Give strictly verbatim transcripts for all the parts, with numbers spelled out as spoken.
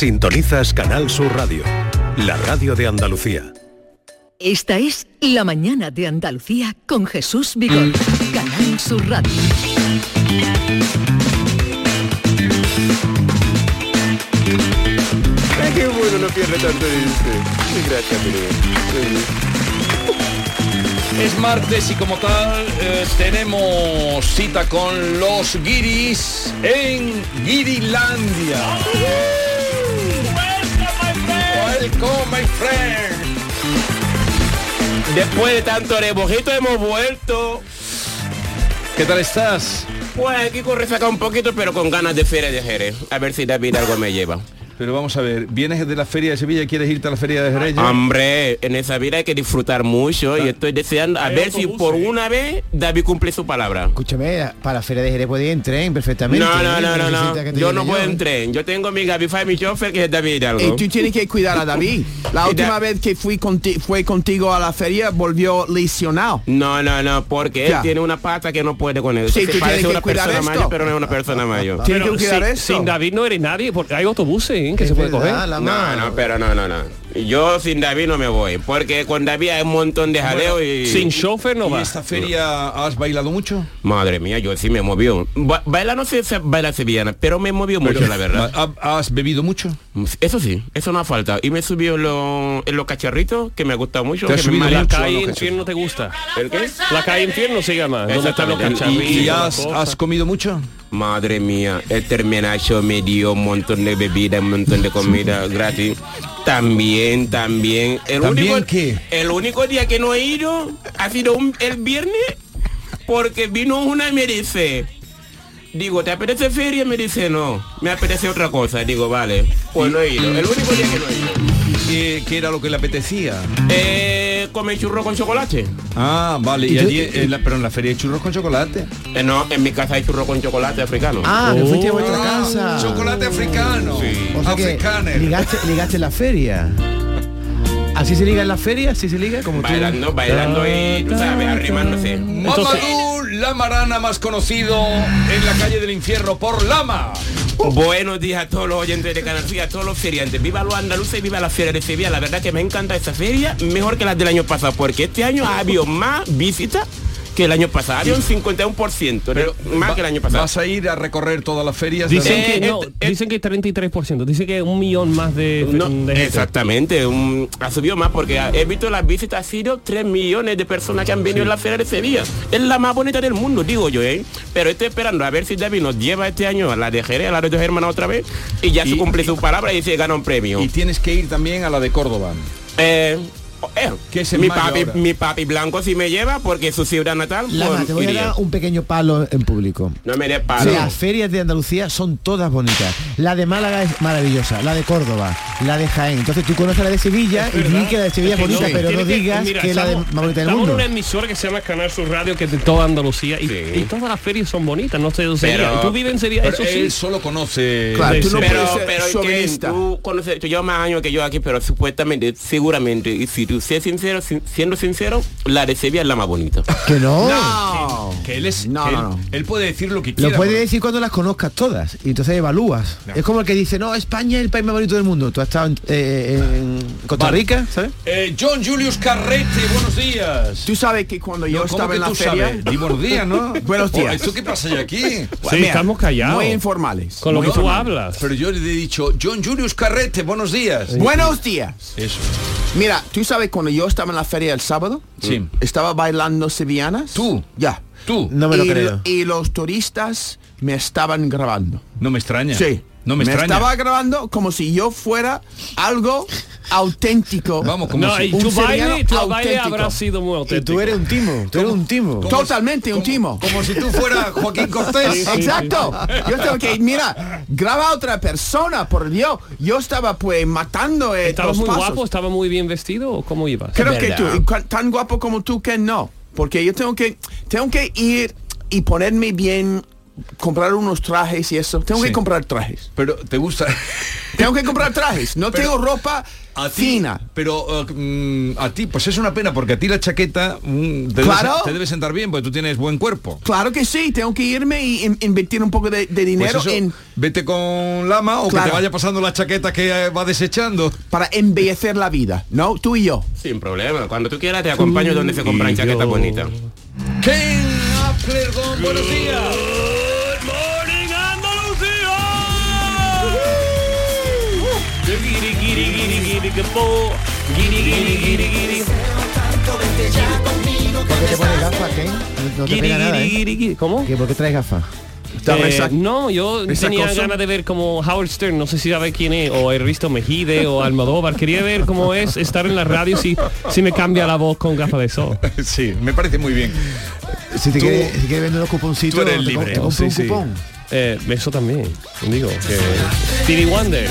Sintonizas Canal Sur Radio, la radio de Andalucía. Esta es La Mañana de Andalucía con Jesús Vigor. Canal Sur Radio. Ay, qué bueno, no pierde tanto este. Gracias, Es martes y como tal eh, tenemos cita con los guiris en Guirilandia. Welcome, my friend. Después de tanto rebojito hemos vuelto. ¿Qué tal estás? Pues aquí corre saca un poquito, pero con ganas de feria de Jerez. A ver si David algo me lleva. Pero vamos a ver, ¿vienes de la Feria de Sevilla y quieres irte a la Feria de Jerez? Hombre, en esa vida hay que disfrutar mucho y estoy deseando a ver si por una vez David cumple su palabra. Escúchame, para la Feria de Jerez puede ir en tren perfectamente. No, no, ¿eh? no, no, no. Necesita que te Yo lleve no yo, puedo ¿eh? en tren. Yo tengo mi Gabify, mi chofer, que es David Hidalgo. Y tú tienes que cuidar a David. La última vez que fui conti fue contigo a la feria volvió lesionado. No, no, no, porque él Ya. tiene una pata que no puede con él. Sí, Se tú parece tienes que una cuidar persona esto. mayor, pero no es una persona mayor. Tienes que Pero cuidar sin, esto. sin David no eres nadie, porque hay autobuses ¿eh? que Es se puede verdad, coger. la No, mano. no, pero no, no, no. Yo sin David no me voy, porque con David hay un montón de jaleo y... Sin chofer no ¿Y va. esta feria has bailado mucho? Madre mía, yo sí me movió. Ba baila no sé si baila sevillana, pero me movió mucho, la verdad. ¿ha- ¿Has bebido mucho? Eso sí, eso no ha faltado. Y me subió en, lo, en los cacharritos, que me ha gustado mucho. ¿Te has que me subido marea- La mucho a calle los infierno te gusta. ¿El qué? La calle infierno se llama. ¿Dónde están los Exactamente. cacharritos? ¿Y las has, cosas? has comido mucho? Madre mía, el terminacho me dio un montón de bebida, un montón de comida gratis. También, también. El ¿También único, qué? El único día que no he ido ha sido un- el viernes, porque vino una y me dice, digo, ¿te apetece feria? Me dice, no, me apetece otra cosa. Digo, vale, pues no he ido. El único día que no he ido. ¿Qué, qué era lo que le apetecía? Eh, come churro con chocolate. Ah, vale. ¿Y ¿Y tú- allí, en la- pero en la feria hay churros con chocolate? Eh, no, en mi casa hay churro con chocolate africano. Ah, que fuiste a vuestra Ah, casa. chocolate africano. Sí. O sea que Africaner. ligaste, ligaste en la feria. ¿Así se liga en la feria? ¿Así se liga? Como tú. Bailando, bailando y, tú sabes, arrimándose. Mamadou Lamarana, más conocido en la calle del infierno por Lama. Buenos días a todos los oyentes de Canal Sur, a todos los feriantes. Viva los andaluces y viva la feria de Sevilla. La verdad que me encanta esta feria, mejor que las del año pasado, porque este año ha habido más visitas que el año pasado. Había un cincuenta y uno por ciento, Pero más va- que el año pasado. ¿Vas a ir a recorrer todas las ferias? Dicen Eh, que no, eh, dicen que treinta y tres por ciento, dicen que un millón más de, No, de gente. exactamente, un- ha subido más porque he visto las visitas, ha sido tres millones de personas que han venido en la feria de Sevilla. Es la más bonita del mundo, digo yo, ¿eh? Pero estoy esperando a ver si David nos lleva este año a la de Jerez, a la de dos hermanas otra vez, y ya Y- se cumple su palabra y se gana un premio. Y tienes que ir también a la de Córdoba. Eh, eh, ¿Qué es en mi mayo papi, ahora? mi papi blanco si me lleva porque es su ciudad natal, Lama, pues, te voy a iría. dar un pequeño palo en público. No me dé palo. Las ferias de Andalucía son todas bonitas. La de Málaga es maravillosa, la de Córdoba, la de Jaén. Entonces tú conoces la de Sevilla y di que la de Sevilla es Es que bonita, no, pero no tiene que- digas mira, que es la de estamos- más bonita del estamos mundo. en una emisora que se llama Canal Sur Radio, que es de toda Andalucía, y, Sí. y todas las ferias son bonitas, no sé de Sevilla. Pero- Y tú vives en Sevilla, Pero eso sí. él solo conoce... Claro, tú no Sí. Pero, puedes ser pero es que chauvinista. tú conoces, tú llevas más años que yo aquí, pero supuestamente, seguramente, y si tú sé sincero, sin- siendo sincero, la de Sevilla es la más bonita. Que no. No. Que él es... No, que no, él, no. él puede decir lo que quiera. Lo puedes porque- decir cuando las conozcas todas y entonces evalúas. No. Es como el que dice, no, España es el país más bonito del mundo. Tú has estado en, eh, en Costa Vale. Rica, ¿sabes? Eh, John Julius Carrete, buenos días. Tú sabes que cuando yo No, ¿cómo estaba que en la tú feria... sabes? Di buenos días, ¿no? Buenos días. Oh, ¿esto qué pasa ya aquí? Sí, Mira, estamos callados. Muy informales. Con lo muy que tú informales. hablas. Pero yo le he dicho, John Julius Carrete, buenos días. Buenos días. Eso. Mira, tú sabes cuando yo estaba en la feria el sábado, Sí. estaba bailando sevillanas. ¿Tú? Ya. Tú. No me lo y, creo. y los turistas me estaban grabando. No me extraña. Sí. No me, extraña. estaba grabando como si yo fuera algo auténtico. Vamos, como No, si... y un tu baile, sevillano tu baile auténtico. habrá sido muy Y auténtico. tú eres un timo, tú eres un timo. ¿Cómo? Totalmente un como- timo. Como si tú fueras Joaquín Cortés. Exacto. Yo tengo que, mira, graba a otra persona, por Dios. Yo estaba pues matando eh, ¿Estabas los muy pasos. guapo? ¿Estaba muy bien vestido o cómo ibas? Creo Es que tú, verdad. y cu- tan guapo como tú que no. Porque yo tengo que, tengo que ir y ponerme bien comprar unos trajes y eso. Tengo Sí. que comprar trajes. Pero te gusta... Tengo que comprar trajes. No Pero tengo ropa A ti, fina. pero uh, mm, a ti, pues es una pena, porque a ti la chaqueta mm, te, Claro. debe, te debe sentar bien, porque tú tienes buen cuerpo. Claro que sí, tengo que irme y in- invertir un poco de, de Pues dinero eso, en vete con Lama o que Claro. te vaya pasando la chaqueta que eh, va desechando. para embellecer la vida, ¿no? Tú y yo. Sin problema. Cuando tú quieras te acompaño donde se compran y chaquetas yo. bonitas. Ken Applerdon, buenos días. Good morning, Andalucía. Guiri, guiri, guiri, guiri, que po. Guiri, guiri, guiri, guiri. ¿Por qué te pones gafas, Ken? No, no te Guiri, pega nada, guiri, ¿eh? guiri, guiri. ¿Cómo? ¿Qué, ¿Por qué traes gafas? Está Eh, resa- no, yo esa tenía cosa. ganas de ver como Howard Stern, no sé si sabe quién es, o Ernesto Mejide o Almodóvar. Quería ver cómo es estar en la radio si, si me cambia la voz con gafas de sol. Sí, me parece muy bien. Si te Tú- quieres, si quieres vender unos cuponcitos, tú eres te, com- libre. te compro Sí, un sí. cupón. Eh, eso también, digo, que Stevie Wonder.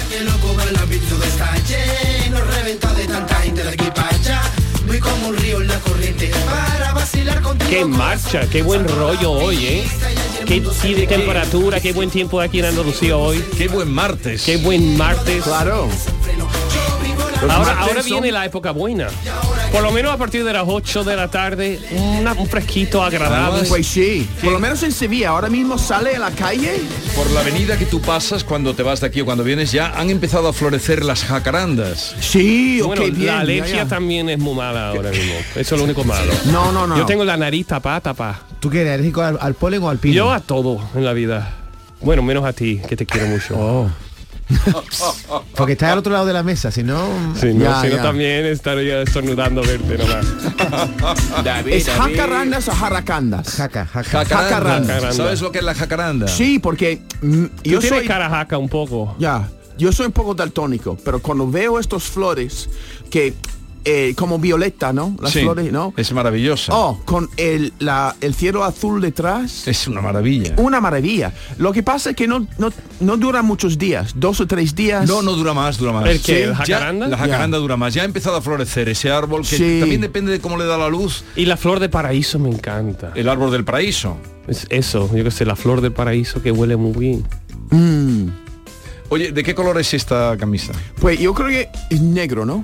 Qué marcha, qué buen rollo hoy, ¿eh? Qué, qué temperatura, qué buen tiempo aquí en Andalucía hoy. Qué buen martes. Qué buen martes. Claro. Los Ahora, martes ahora son- viene la época buena. Por lo menos a partir de las ocho de la tarde, una- un fresquito agradable. Pues sí, por lo menos en Sevilla, ahora mismo sale a la calle. Por la avenida que tú pasas cuando te vas de aquí o cuando vienes ya han empezado a florecer las jacarandas. Sí, Bueno, ok, bien. la ya, alergia ya. también es muy mala ahora mismo. Eso es lo único malo. No, no, no. Yo tengo la nariz tapada, tapada. ¿Tú qué eres alérgico al, al polen o al pino? Yo a todo en la vida. Bueno, menos a ti, que te quiero mucho. Oh. Porque estás al otro lado de la mesa, si no... Si no, Ya, si no ya. también estaría estornudando verte nomás. David, ¿Es David. jacarandas o jaracandas? Jaca, jaca. Jacaranda. Jacaranda. ¿Sabes lo que es la jacaranda? Sí, porque mm, Tú yo tienes soy... cara jaca un poco. Ya, yo soy un poco daltónico, pero cuando veo estos flores que eh, como violeta, ¿no? Las Sí, flores, ¿no? es maravillosa. Oh, con el, la, el cielo azul detrás. Es una maravilla. Una maravilla. Lo que pasa es que no, no, no dura muchos días, dos o tres días. No, no dura más, dura más. ¿El qué, el Ya, jacaranda? la jacaranda Ya. dura más. Ya ha empezado a florecer ese árbol que Sí. también depende de cómo le da la luz. Y la flor de paraíso me encanta. El árbol del paraíso. Es eso, yo que sé, la flor del paraíso que huele muy bien. Mm, Oye, ¿de qué color es esta camisa? pues yo creo que es negro, ¿no?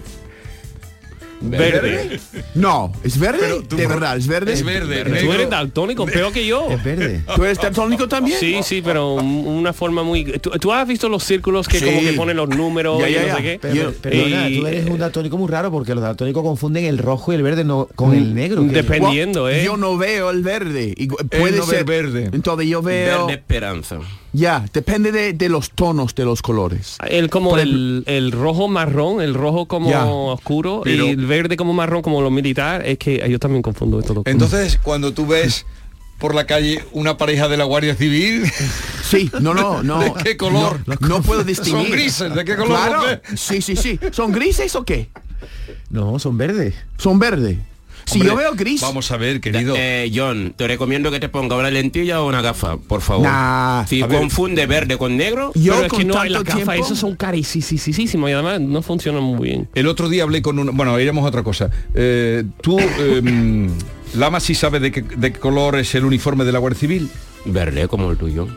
Verde. No, ¿es verde? Pero tú- de verdad, ¿es verde? Es verde. Tú negro. eres daltónico, peor que yo. Es verde. ¿Tú eres daltónico también? Sí, sí, pero un- una forma muy... ¿Tú, tú has visto los círculos que Sí. como que ponen los números Ya, y ya, no ya. sé qué? Pero, Yo- pero, perdona, y- tú eres un daltónico muy raro porque los daltónicos confunden el rojo y el verde no, con el negro. que- Depende. Dependiendo, ¿eh? Yo no veo el verde. Y gu- puede no ve ser verde. Entonces yo veo... Verde esperanza. Ya, depende de, de los tonos de los colores. El como Por el, el rojo marrón, el rojo como Ya. oscuro Pero- y el verde como marrón como lo militar, es que yo también confundo esto. Entonces, cuando tú ves por la calle una pareja de la Guardia Civil, Sí, no, no, no. ¿de qué color? No, no puedo distinguir. Son grises, ¿de qué color Claro. los ves? Sí, sí, sí. ¿Son grises o qué? No, son verdes. Son verde. Si Hombre, yo veo gris... Vamos a ver, querido. Eh, John, te recomiendo que te ponga una lentilla o una gafa, por favor. Nah. Si A ver. confunde verde con negro, Yo Pero es con que no, tanto las gafas tiempo... esos son carísimos y además no funcionan muy bien. El otro día hablé con un... Bueno, iremos a otra cosa. Eh, tú, eh, Lama, sí sabe de qué, de qué color es el uniforme de la Guardia Civil. verde como el tuyo.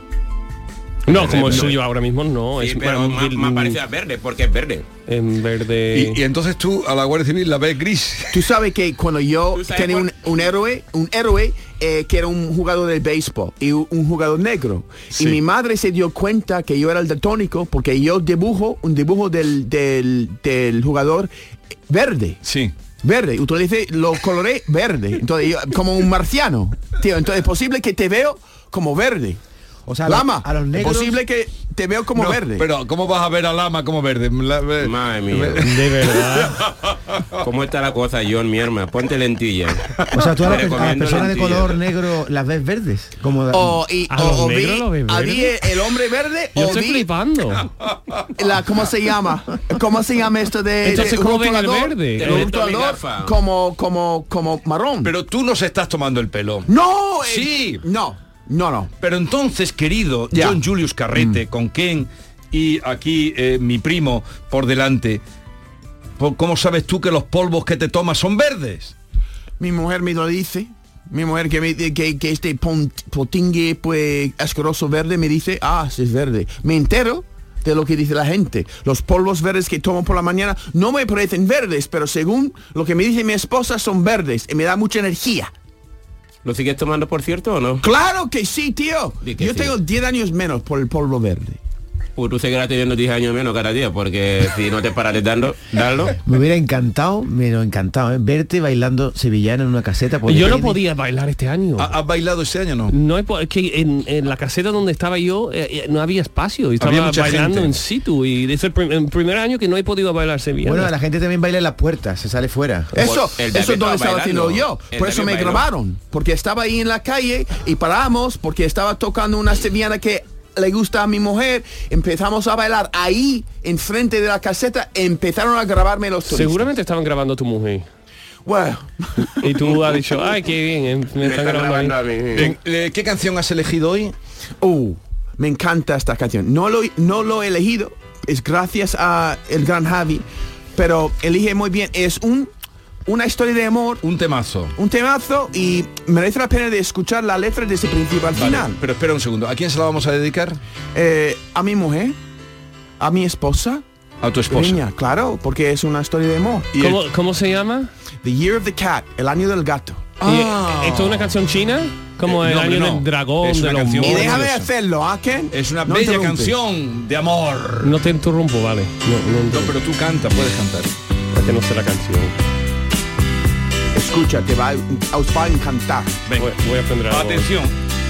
No, como el no. suyo ahora mismo no. Sí, es pero bueno, más, vil- más parecido a verde, porque es verde. en verde. Y, y entonces tú a la Guardia Civil la ves gris. Tú sabes que cuando yo ¿Tú sabes tenía un, cuál? un héroe, un héroe eh, que era un jugador de béisbol y un, un jugador negro. Sí. Y mi madre se dio cuenta que yo era el daltónico porque yo dibujo un dibujo del, del, del jugador verde. Sí. Verde, utilicé, lo coloré verde. Entonces, yo, como un marciano. Tío, entonces es posible que te veo como verde. O sea, a Lama, los- a los negros- es posible que te veo como No, verde. Pero ¿cómo vas a ver a Lama como verde? La- ve- Madre mía. De verdad. ¿Cómo está la cosa, John, mi hermana? Ponte lentilla. O sea, tú a, Te las pe- a las recomiendo personas de lentilla. color negro las ves verdes. Como O, y, ¿A o- los o negros vi, lo ves a verde? vi el hombre verde Yo o estoy vi flipando. la, ¿cómo se llama? ¿Cómo se llama esto de, Entonces, de ¿cómo ven el rotulador? verde? El Te meto mi rotulador gafa. como, como, como marrón. Pero tú nos estás tomando el pelo. no, eh, Sí. no, no, no. Pero entonces, querido Ya. John Julius Carrete, con Ken y aquí eh, mi primo por delante, po- ¿cómo sabes tú que los polvos que te tomas son verdes? Mi mujer me lo dice. Mi mujer que, me, que, que este pont, potingue pues asqueroso verde me dice, ah, sí es verde. Me entero de lo que dice la gente. Los polvos verdes que tomo por la mañana no me parecen verdes, pero según lo que me dice mi esposa son verdes y me da mucha energía. ¿Lo sigues tomando, por cierto, o no? ¡Claro que sí, tío! Di que Yo sí. tengo diez años menos por el polvo verde. Pues tú seguirás teniendo diez años menos cada día, porque si no te paras dando, darlo. Me hubiera encantado, me lo encantado, ¿eh? Verte bailando sevillana en una caseta. porque Yo no tiene- podía bailar este año. ¿Ha- ¿Has bailado este año no? No, he po- es que en, en la caseta donde estaba yo eh, eh, no había espacio. y Estaba Había mucha bailando gente. en situ y es el, prim- el primer año que no he podido bailar sevillana. Bueno, la gente también baila en las puertas, se sale fuera. Eso, el eso David es donde estaba estaba haciendo bailando. yo. El Por eso David me bailó. grabaron. Porque estaba ahí en la calle y paramos porque estaba tocando una sevillana que le gusta a mi mujer. Empezamos a bailar ahí, enfrente de la caseta. Empezaron a grabarme los turistas. Seguramente estaban grabando a tu mujer. Bueno, Y tú has dicho, ay, qué bien, eh, me están grabando a mí. Bien, eh, ¿qué canción has elegido hoy? uh, me encanta esta canción. No lo, no lo he elegido. Es gracias a el gran Javi. Pero elige muy bien. Es un una historia de amor. Un temazo. Un temazo y merece la pena de escuchar la letra desde el principio al Vale, final. pero espera un segundo. ¿A quién se la vamos a dedicar? Eh, a mi mujer, a mi esposa, A tu esposa. Niña, claro, porque es una historia de amor. Y el- ¿Cómo, ¿Cómo se llama? The Year of the Cat, el año del gato. Ah. ¿Y ¿Esto es una canción china? Como Eh, el no, año hombre, no. del dragón, Es de una los canción- Y monos. déjame eso. hacerlo, ¿ah, Ken? Es una No bella interrumpes. canción de amor. No te interrumpo, vale. No, no, No, interrumpo, pero tú canta, puedes cantar. porque no sé la canción. Escucha, te va, a- os va a encantar. Venga. Voy, voy a aprender algo. Atención.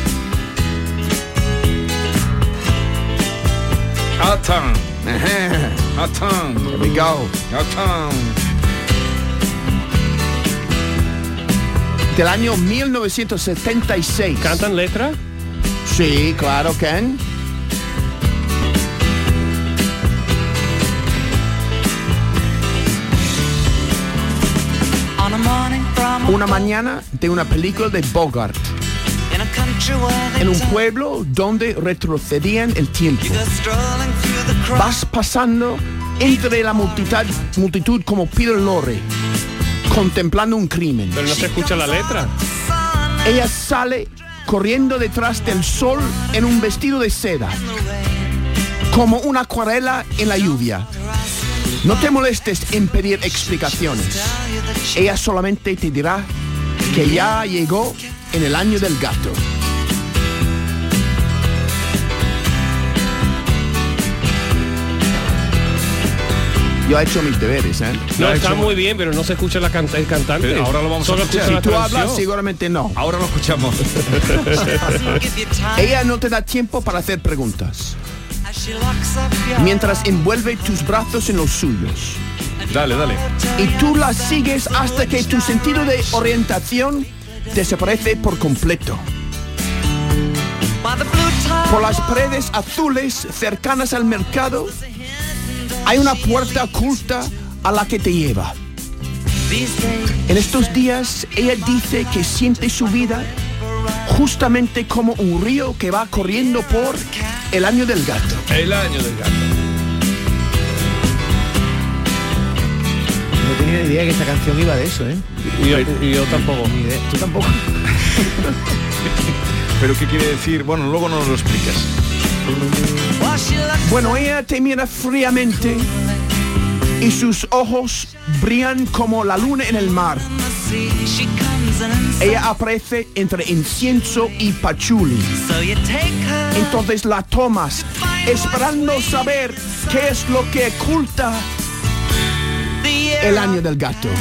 Atan, atan, Here we go. atan. Del año mil novecientos setenta y seis. ¿Cantan letra? Sí, claro, Ken. Una mañana de una película de Bogart. En un pueblo donde retrocedían el tiempo. Vas pasando entre la multitud, multitud como Peter Lorre, contemplando un crimen. Pero no se escucha la letra. Ella sale corriendo detrás del sol en un vestido de seda, como una acuarela en la lluvia. No te molestes en pedir explicaciones. Ella solamente te dirá que ya llegó en el año del gato. Yo he hecho mis deberes, ¿eh? No, ha está hecho- muy bien, pero no se escucha la canta el cantante. Pero ahora lo vamos a Solo escuchar. escucha Si la tú hablas, canción. seguramente no. Ahora lo escuchamos. Ella no te da tiempo para hacer preguntas, mientras envuelve tus brazos en los suyos. Dale, dale. Y tú la sigues hasta que tu sentido de orientación desaparece por completo. Por las paredes azules cercanas al mercado hay una puerta oculta a la que te lleva. En estos días ella dice que siente su vida justamente como un río que va corriendo por el año del gato. El año del gato. No tenía ni idea que esta canción iba de eso, ¿eh? Y yo, y yo tampoco. Ni idea. Tú tampoco. ¿Pero qué quiere decir? Bueno, luego nos lo explicas. Bueno, ella te mira fríamente y sus ojos brillan como la luna en el mar. Ella aparece entre incienso y pachuli. Entonces la tomas, esperando saber qué es lo que oculta el año del gato.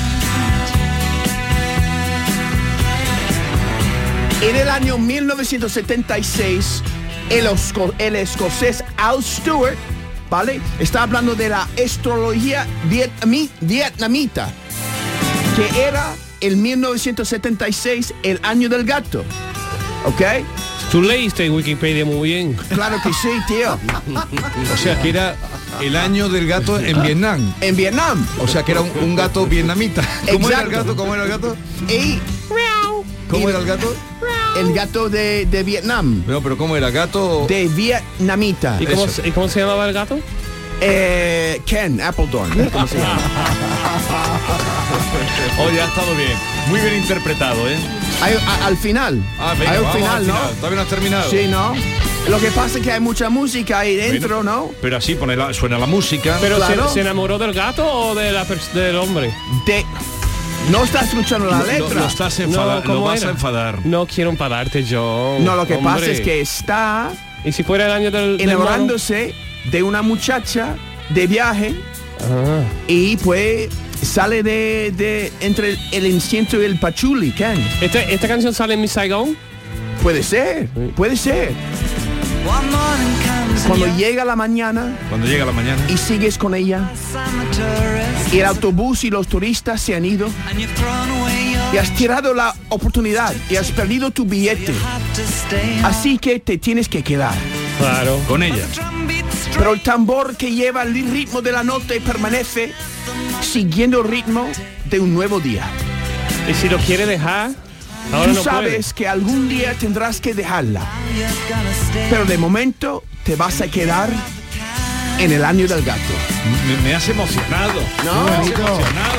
En el año mil novecientos setenta y seis, el, osco- el escocés Al Stewart, ¿vale? Está hablando de la astrología vietnami- vietnamita, que era el mil novecientos setenta y seis el año del gato. ¿Ok? Tú leíste en Wikipedia muy bien. Claro que sí, tío. O sea, que era el año del gato en Vietnam. En Vietnam. O sea, que era un, un gato vietnamita. ¿Cómo era el Exacto. gato? ¿Cómo era el gato? Y ¿Cómo Y- era el gato? el gato de, de Vietnam. No, pero ¿cómo era? ¿Gato? De vietnamita. ¿Y cómo, Eso. se- ¿Y cómo se llamaba el gato? Eh, Ken Appledorn. ¿Cómo se llama? Oye, ha estado bien. Muy bien interpretado, ¿eh? Hay, a- al final. Ah, venga, hay un vamos final, al ¿no? final. Todavía no has terminado. Sí, ¿no? Lo que pasa es que hay mucha música ahí dentro, Bueno, ¿no? Pero así pone la- suena la música. Pero Claro. ¿se, ¿se enamoró del gato o de la pers- del hombre? De... No estás escuchando la Lo- letra. Lo, lo estás enfada- ¿cómo lo vas era? a enfadar. No quiero enfadarte, John. No, lo que Hombre. pasa es que está ¿Y si fuera el año del, del enamorándose de una muchacha de viaje mono? Ah. y pues sale de, de entre el, el incienso y el pachuli, Ken. ¿Esta, ¿Esta canción sale en Miss Saigon? Puede ser, puede ser. Cuando llega la mañana Cuando llega la mañana. y sigues con ella, y el autobús y los turistas se han ido, y has tirado la oportunidad y has perdido tu billete, así que te tienes que quedar. Claro. Con ella. Pero el tambor que lleva el ritmo de la nota permanece siguiendo el ritmo de un nuevo día. ¿Y si lo quiere dejar? Ahora Tú no sabes que algún día tendrás que dejarla, pero de momento te vas a quedar en el año del gato. Me, me has emocionado. No. Me has emocionado.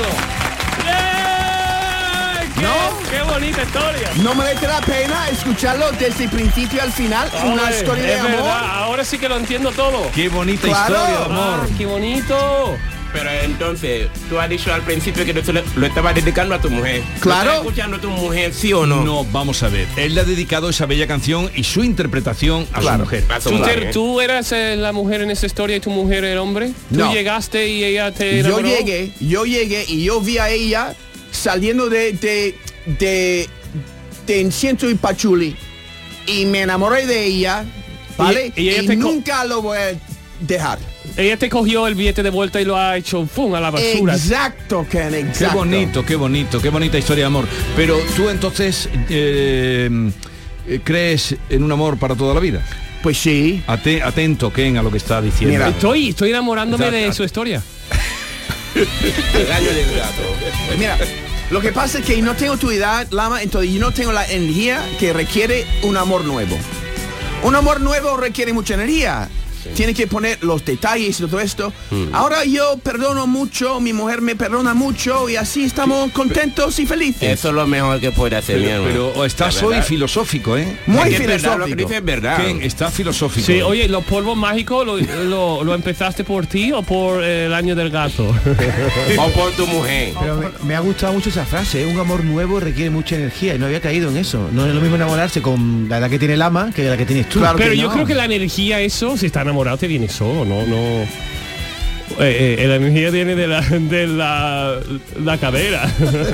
puede. ¡Qué, ¿No? ¡Qué bonita historia! No merece la pena escucharlo desde el principio al final, una Hombre, historia de es amor. verdad, ahora sí que lo entiendo todo. Qué bonita Claro. historia de amor. Ah, ¡Qué bonito! Pero entonces, tú has dicho al principio que tú le- lo estabas dedicando a tu mujer. Claro. ¿Lo estás escuchando a tu mujer, sí o no? No, vamos a ver. Él le ha dedicado esa bella canción y su interpretación a Claro. su mujer. A su ¿Tú, mujer, te- ¿eh? tú eras eh, la mujer en esa historia y tu mujer el hombre? ¿Tú No. llegaste y ella te Yo enamoró? llegué, yo llegué y yo vi a ella saliendo de de de, de incienso y pachuli y me enamoré de ella, ¿vale? Y- Y, y ella te co- nunca lo voy a dejar. Ella te cogió el billete de vuelta y lo ha hecho ¡fum! A la basura. Exacto, Ken, Qué exacto. bonito, qué bonito, qué bonita historia de amor. Pero tú entonces eh, eh, crees en un amor para toda la vida. Pues sí. Ate- atento, Ken, a lo que está diciendo. Mira. Estoy, estoy enamorándome de Exacto. su historia. El año del gato. Pues mira, lo que pasa es que no tengo tu edad, Lama, entonces yo no tengo la energía que requiere un amor nuevo. Un amor nuevo requiere mucha energía. Tiene que poner los detalles y todo esto. Ahora yo perdono mucho, mi mujer me perdona mucho y así estamos contentos y felices. Eso es lo mejor que puede hacer, mi Pero, hermano. pero estás La hoy verdad. filosófico, ¿eh? Muy Es que es verdad, lo que filosófico. dice es verdad. Ken, está filosófico. Sí, oye, ¿los polvos mágicos lo, lo, lo empezaste por ti o por eh, el año del gato? O por tu mujer. Pero me, me ha gustado mucho esa frase, ¿eh? Un amor nuevo requiere mucha energía y no había caído en eso. No es lo mismo enamorarse con la edad que tiene el ama que la que tienes tú. Claro. Pero que yo no. creo que la energía, eso, si está enamorado, te viene solo, no, no. Eh, eh, la energía viene de la de la, la cadera.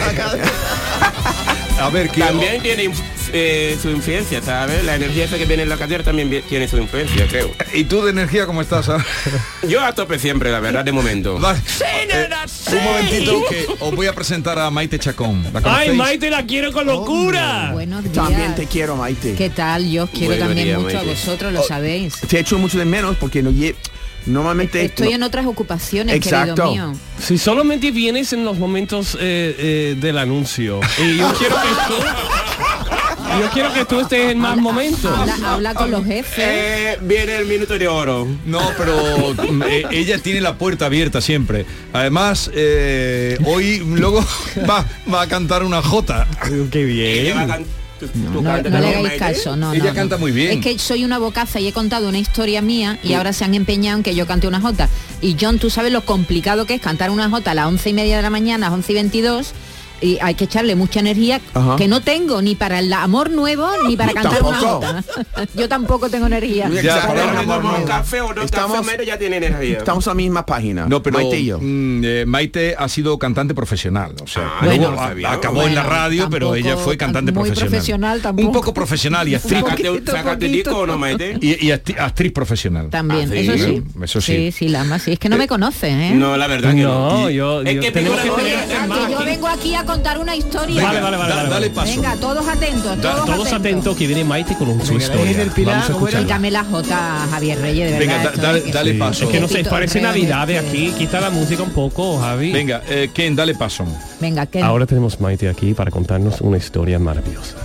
A ver, ¿qué- También tiene inf- eh, su influencia, ¿sabes? La energía esa que viene en la cadera también vi- tiene su influencia, creo. ¿Y tú de energía cómo estás? ah? Yo a tope siempre, la verdad, de momento. Vale. Eh, un momentito que os voy a presentar a Maite Chacón. ¿La ¡Ay, conocéis? Maite, la quiero con locura! Buenos días. También te quiero, Maite. ¿Qué tal? Yo os quiero Buenos también días, mucho a Maite. vosotros, lo sabéis. Te echo mucho de menos porque no lle- normalmente Estoy no- en otras ocupaciones, Exacto. querido mío. Si solamente vienes en los momentos eh, eh, del anuncio. Y yo quiero que tú... Yo quiero que tú estés en más momentos. Habla, habla con los jefes. Eh, viene el minuto de oro. No, pero eh, ella tiene la puerta abierta siempre. Además, eh, hoy luego va, va a cantar una jota. ¡Qué Ella va a bien! can- tú- tú No, cantas no le también, hagáis Maite. caso, no, Ella no, no. canta muy bien. Es que soy una bocaza y he contado una historia mía y ahora se han empeñado en que yo cante una jota. Y John, tú sabes lo complicado que es cantar una jota a las once y media de la mañana, a las once y veintidós. Y hay que echarle mucha energía Ajá. que no tengo ni para el amor nuevo ni para cantar una Tampoco. jota. Yo tampoco tengo energía. Ya, Ya, Para pero el no amor tomamos un nuevo. café o dos Estamos- cafés, medio ya tiene energía. Estamos en la misma página. No, pero Maite y yo. mm, eh, Maite ha sido cantante profesional. O sea, Ah, luego bueno, a- sabía. acabó en la Bueno, radio, pero tampoco ella fue cantante muy profesional. profesional tampoco. Un poco profesional y actriz, Sácate, poquito, sácate poquito. disco o no, Maite. y, y acti- actriz profesional. También, Ah, sí, eso sí. ¿no? Eso sí. Sí, sí, Lama, sí. Es que no me conoces, ¿eh? No, la verdad que no. No, yo, Es yo- que tenemos que figura- tener Oye, este Ah, más que yo aquí. vengo aquí a contar una historia. Vale, vale, vale, Da- vale, dale vale. paso. Venga, todos atentos, Da- todos, todos atentos que viene Maite con su Venga, historia. es del Pilar, Vamos a ¿cómo era? escucharla. Explícame la jota, Javier Reyes, de verdad. Venga, da- esto dale- es que- dale Sí, paso. Es que no sé, Tito parece Reyes, Navidad de sí. aquí. Quita la música un poco, Javi. Venga, eh, Ken, dale paso. Venga, que Ahora tenemos Maite aquí para contarnos una historia maravillosa.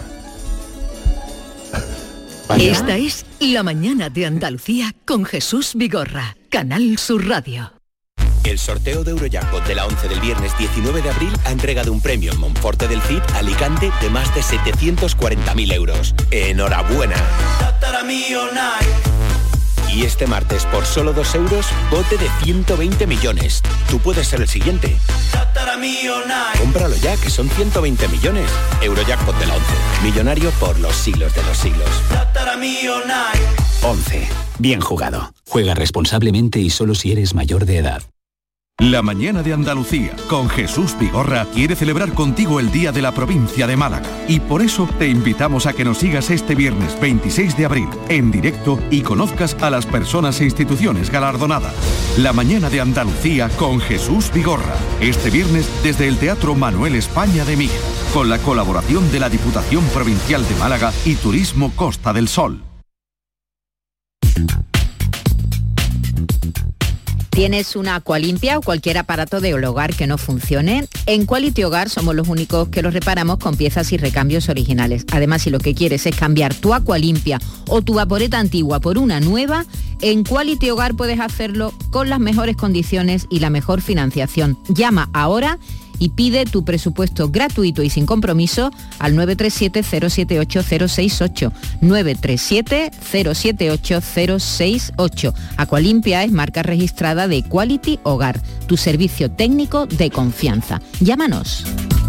Esta es La Mañana de Andalucía con Jesús Vigorra, Canal Sur Radio. El sorteo de Eurojackpot de la once del viernes diecinueve de abril ha entregado un premio en Monforte del Cid, Alicante, de más de setecientos cuarenta mil euros. ¡Enhorabuena! Y este martes, por solo dos euros, bote de ciento veinte millones. Tú puedes ser el siguiente. Cómpralo ya, que son ciento veinte millones. Eurojackpot de la once. Millonario por los siglos de los siglos. once. Bien jugado. Juega responsablemente y solo si eres mayor de edad. La mañana de Andalucía, con Jesús Vigorra, quiere celebrar contigo el Día de la Provincia de Málaga. Y por eso te invitamos a que nos sigas este viernes veintiséis de abril, en directo, y conozcas a las personas e instituciones galardonadas. La mañana de Andalucía con Jesús Vigorra. Este viernes desde el Teatro Manuel España de Mijas, con la colaboración de la Diputación Provincial de Málaga y Turismo Costa del Sol. ¿Tienes una Aqualimpia o cualquier aparato de hogar que no funcione? En Quality Hogar somos los únicos que los reparamos con piezas y recambios originales. Además, si lo que quieres es cambiar tu Aqualimpia o tu vaporeta antigua por una nueva, en Quality Hogar puedes hacerlo con las mejores condiciones y la mejor financiación. Llama ahora y pide tu presupuesto gratuito y sin compromiso al nueve tres siete cero siete ocho cero seis ocho, nueve tres siete cero siete ocho cero seis ocho. Aqualimpia es marca registrada de Quality Hogar, tu servicio técnico de confianza. Llámanos.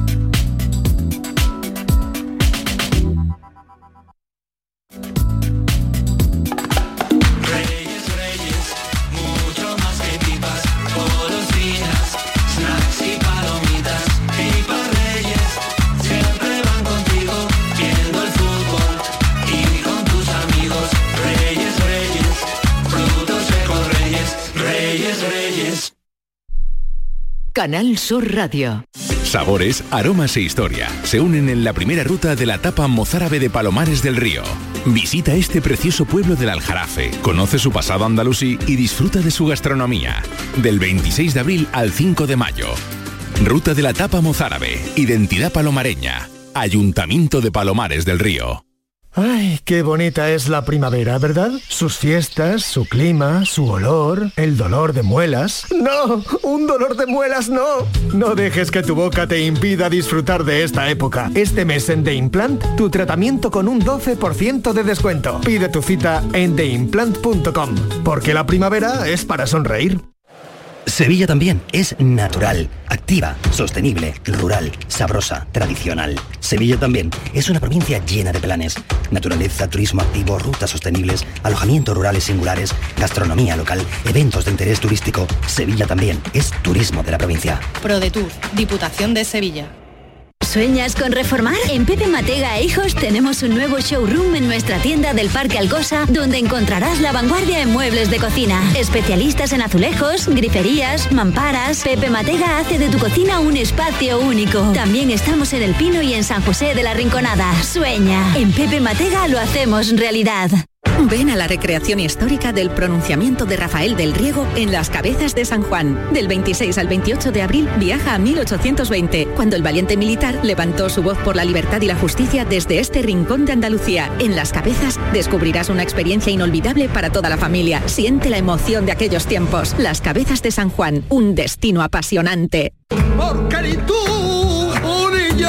Canal Sur Radio. Sabores, aromas e historia se unen en la primera ruta de la tapa mozárabe de Palomares del Río. Visita este precioso pueblo del Aljarafe, conoce su pasado andalusí y disfruta de su gastronomía. Del veintiséis de abril al cinco de mayo. Ruta de la tapa mozárabe, identidad palomareña. Ayuntamiento de Palomares del Río. Ay, qué bonita es la primavera, ¿verdad? Sus fiestas, su clima, su olor, el dolor de muelas. ¡No! ¡Un dolor de muelas no! No dejes que tu boca te impida disfrutar de esta época. Este mes en The Implant, tu tratamiento con un doce por ciento de descuento. Pide tu cita en the implant punto com, porque la primavera es para sonreír. Sevilla también es natural, activa, sostenible, rural, sabrosa, tradicional. Sevilla también es una provincia llena de planes. Naturaleza, turismo activo, rutas sostenibles, alojamientos rurales singulares, gastronomía local, eventos de interés turístico. Sevilla también es turismo de la provincia. ProDetour, Diputación de Sevilla. ¿Sueñas con reformar? En Pepe Matega e Hijos tenemos un nuevo showroom en nuestra tienda del Parque Alcosa, donde encontrarás la vanguardia en muebles de cocina. Especialistas en azulejos, griferías, mamparas. Pepe Matega hace de tu cocina un espacio único. También estamos en El Pino y en San José de la Rinconada. Sueña. En Pepe Matega lo hacemos realidad. Ven a la recreación histórica del pronunciamiento de Rafael del Riego en Las Cabezas de San Juan. Del veintiséis al veintiocho de abril viaja a mil ochocientos veinte, cuando el valiente militar levantó su voz por la libertad y la justicia desde este rincón de Andalucía. En Las Cabezas descubrirás una experiencia inolvidable para toda la familia. Siente la emoción de aquellos tiempos. Las Cabezas de San Juan, un destino apasionante. Porque ni tú ni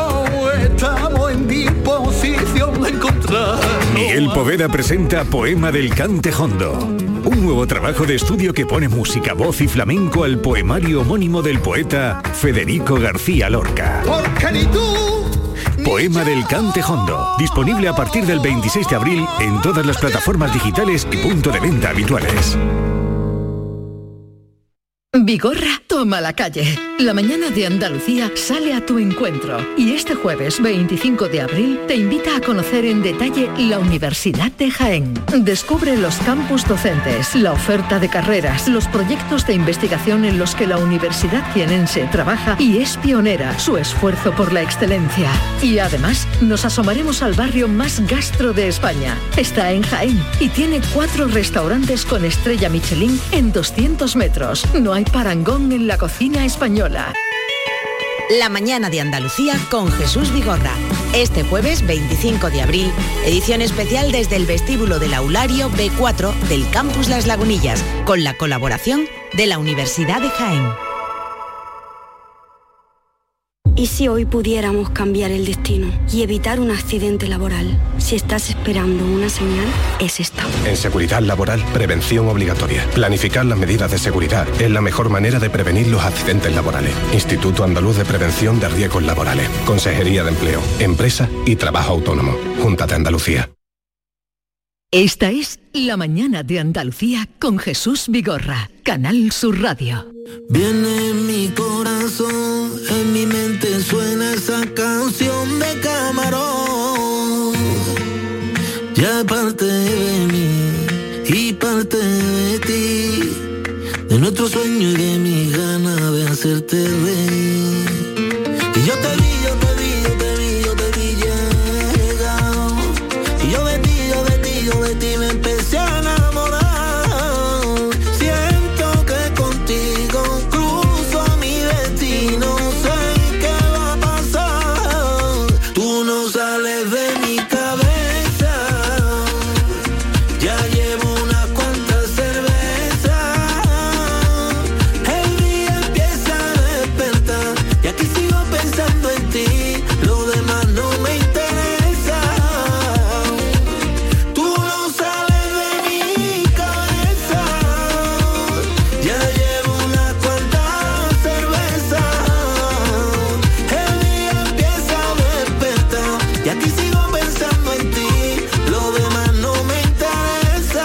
yo estamos en disposición de encontrar. Miguel Poveda presenta Poema del Cante Jondo, un nuevo trabajo de estudio que pone música, voz y flamenco al poemario homónimo del poeta Federico García Lorca. Porque ni tú Poema del Cante Jondo, disponible a partir del veintiséis de abril en todas las plataformas digitales y punto de venta habituales. Vigorra toma la calle. La mañana de Andalucía sale a tu encuentro y este jueves veinticinco de abril te invita a conocer en detalle la Universidad de Jaén. Descubre los campus docentes, la oferta de carreras, los proyectos de investigación en los que la Universidad jienense trabaja y es pionera, su esfuerzo por la excelencia. Y además nos asomaremos al barrio más gastro de España. Está en Jaén y tiene cuatro restaurantes con estrella Michelin en doscientos metros. No hay parangón en la cocina española. La mañana de Andalucía con Jesús Vigorra. Este jueves veinticinco de abril, edición especial desde el vestíbulo del Aulario B cuatro del Campus Las Lagunillas, con la colaboración de la Universidad de Jaén. ¿Y si hoy pudiéramos cambiar el destino y evitar un accidente laboral? Si estás esperando una señal, es esta. En seguridad laboral, prevención obligatoria. Planificar las medidas de seguridad es la mejor manera de prevenir los accidentes laborales. Instituto Andaluz de Prevención de Riesgos Laborales. Consejería de Empleo, Empresa y Trabajo Autónomo. Junta de Andalucía. Esta es La Mañana de Andalucía con Jesús Vigorra, Canal Sur Radio. Viene en mi corazón, en mi mente suena esa canción de Camarón. Ya parte de mí y parte de ti, de nuestro sueño y de mi gana de hacerte reír. Y yo te vi, yo te vi, yo te vi, yo te vi llegado. Y yo de ti, yo de ti, yo de ti me empecé a enamorar. Siento que contigo cruzo mi destino. Sé qué va a pasar. Tú no sales de mi cabeza. Ya llevo unas cuantas cervezas. El día empieza a despertar. Y aquí sigo pensando en ti. Lo demás no me interesa. Tú no sales de mi cabeza. Ya llevo unas cuantas cervezas. El día empieza a despertar. Y aquí sigo pensando en ti. Lo demás no me interesa.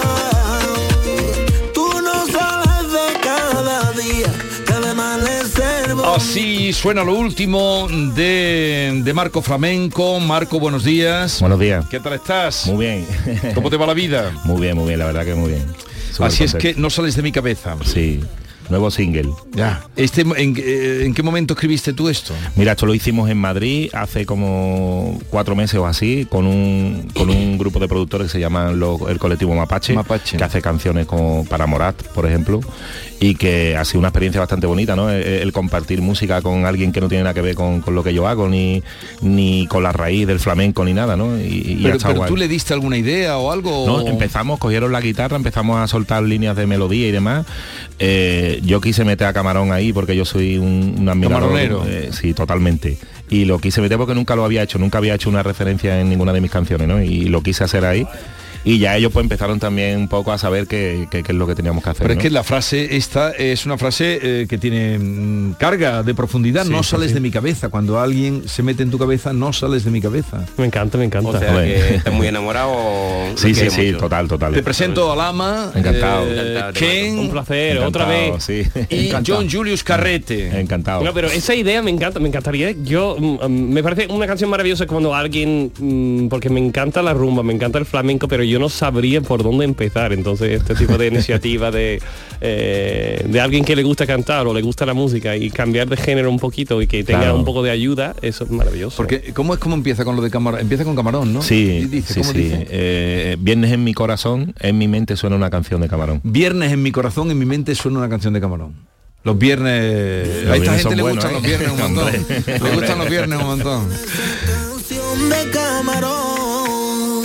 Tú no sales de cada día. Cada amanecer. Así suena lo último de, de Marco Flamenco. Marco, buenos días. Buenos días. ¿Qué tal estás? Muy bien. ¿Cómo te va la vida? Muy bien, muy bien, la verdad que muy bien. Súper Así es contento. que no sales de mi cabeza. Sí, nuevo single. Ya. Este, ¿en, eh, ¿En qué momento escribiste tú esto? Mira, esto lo hicimos en Madrid hace como cuatro meses o así, con un, con un grupo de productores que se llaman lo- el colectivo Mapache, Mapache. que hace canciones como para Morat, por ejemplo, y que ha sido una experiencia bastante bonita, ¿no? El, el compartir música con alguien que no tiene nada que ver con, con lo que yo hago, ni, ni con la raíz del flamenco, ni nada, ¿no? Y, y ha Pero, estado pero guay. tú le diste alguna idea o algo. No, o- empezamos, cogieron la guitarra, empezamos a soltar líneas de melodía y demás. Eh, yo quise meter a Camarón ahí porque yo soy un, un admirador. Camaronero. eh, sí, totalmente. Y lo quise meter porque nunca lo había hecho, nunca había hecho una referencia en ninguna de mis canciones, ¿no? Y lo quise hacer ahí. Y ya ellos pues empezaron también un poco a saber qué, qué- qué es lo que teníamos que hacer. Pero ¿no? es que la frase esta es una frase eh, que tiene mm, carga de profundidad. Sí, no sí, sales sí. de mi cabeza. Cuando alguien se mete en tu cabeza, no sales de mi cabeza. Me encanta, me encanta. O sea, que estás muy enamorado o lo Sí, sí, quieres sí, mucho. total, total. Te presento a Lama, Encantado. eh, Encantado, Ken Un placer, otra Encantado, vez. sí. y Encantado. John Julius Carrete. Encantado. No, pero esa idea me encanta, me encantaría. Yo mm, mm, me parece una canción maravillosa cuando alguien, mm, porque me encanta la rumba, me encanta el flamenco, pero yo no sabría por dónde empezar. Entonces este tipo de iniciativa de eh, de alguien que le gusta cantar o le gusta la música y cambiar de género un poquito y que tenga Claro. un poco de ayuda, eso es maravilloso. Porque ¿cómo es como empieza con lo de Camarón? Empieza con Camarón, ¿no? Sí, Y dice, sí, ¿cómo sí. dice? Eh, Viernes en mi corazón, en mi mente suena una canción de Camarón. Viernes en mi corazón, en mi mente suena una canción de Camarón. Los viernes... Los a esta viernes gente son le buenos, gustan ¿eh? los viernes un montón. Hombre. Le gustan los viernes un montón. Canción de Camarón.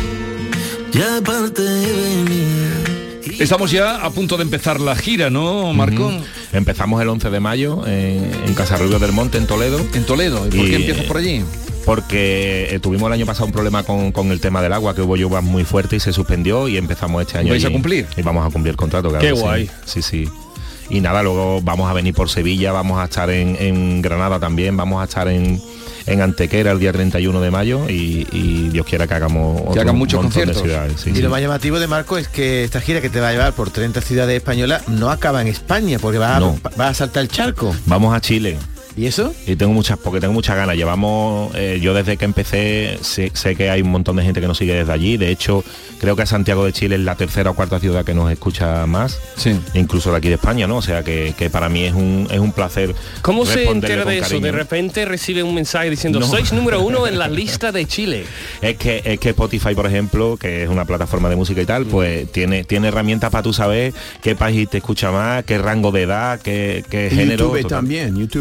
Ya parte de mí. Estamos ya a punto de empezar la gira, ¿no, Marco? Ujú. Empezamos el once de mayo en, en Casarrubio del Monte, en Toledo. En Toledo. ¿Y por Y- qué empiezas por allí? Porque eh, tuvimos el año pasado un problema con, con el tema del agua, que hubo lluvias muy fuerte y se suspendió y empezamos este año. ¿Vais a allí. cumplir? Y vamos a cumplir el contrato, claro. Qué que sí. guay. Sí, sí. Y nada, luego vamos a venir por Sevilla, vamos a estar en, en Granada también, vamos a estar en, en Antequera el día treinta y uno de mayo y, y Dios quiera que hagamos otro hagan muchos montón de conciertos. ciudades. Sí, Y sí. lo más llamativo de Marco es que esta gira que te va a llevar por treinta ciudades españolas no acaba en España, porque vas a, No. vas a saltar el charco. Vamos a Chile. ¿Y eso? Y tengo muchas, porque tengo muchas ganas. Llevamos, eh, yo desde que empecé, sé, sé que hay un montón de gente que nos sigue desde allí. De hecho, creo que Santiago de Chile es la tercera o cuarta ciudad que nos escucha más. Sí. Incluso de aquí de España, ¿no? O sea que, que para mí es un, es un placer. ¿Cómo se responderle entera con de eso? cariño. De repente recibe un mensaje diciendo No. sois número uno en la lista de Chile. Es que, es que Spotify, por ejemplo, que es una plataforma de música y tal, pues tiene, tiene herramientas para tú saber qué país te escucha más, qué rango de edad, qué, qué Y género. YouTube total. también, YouTube Sí, también. YouTube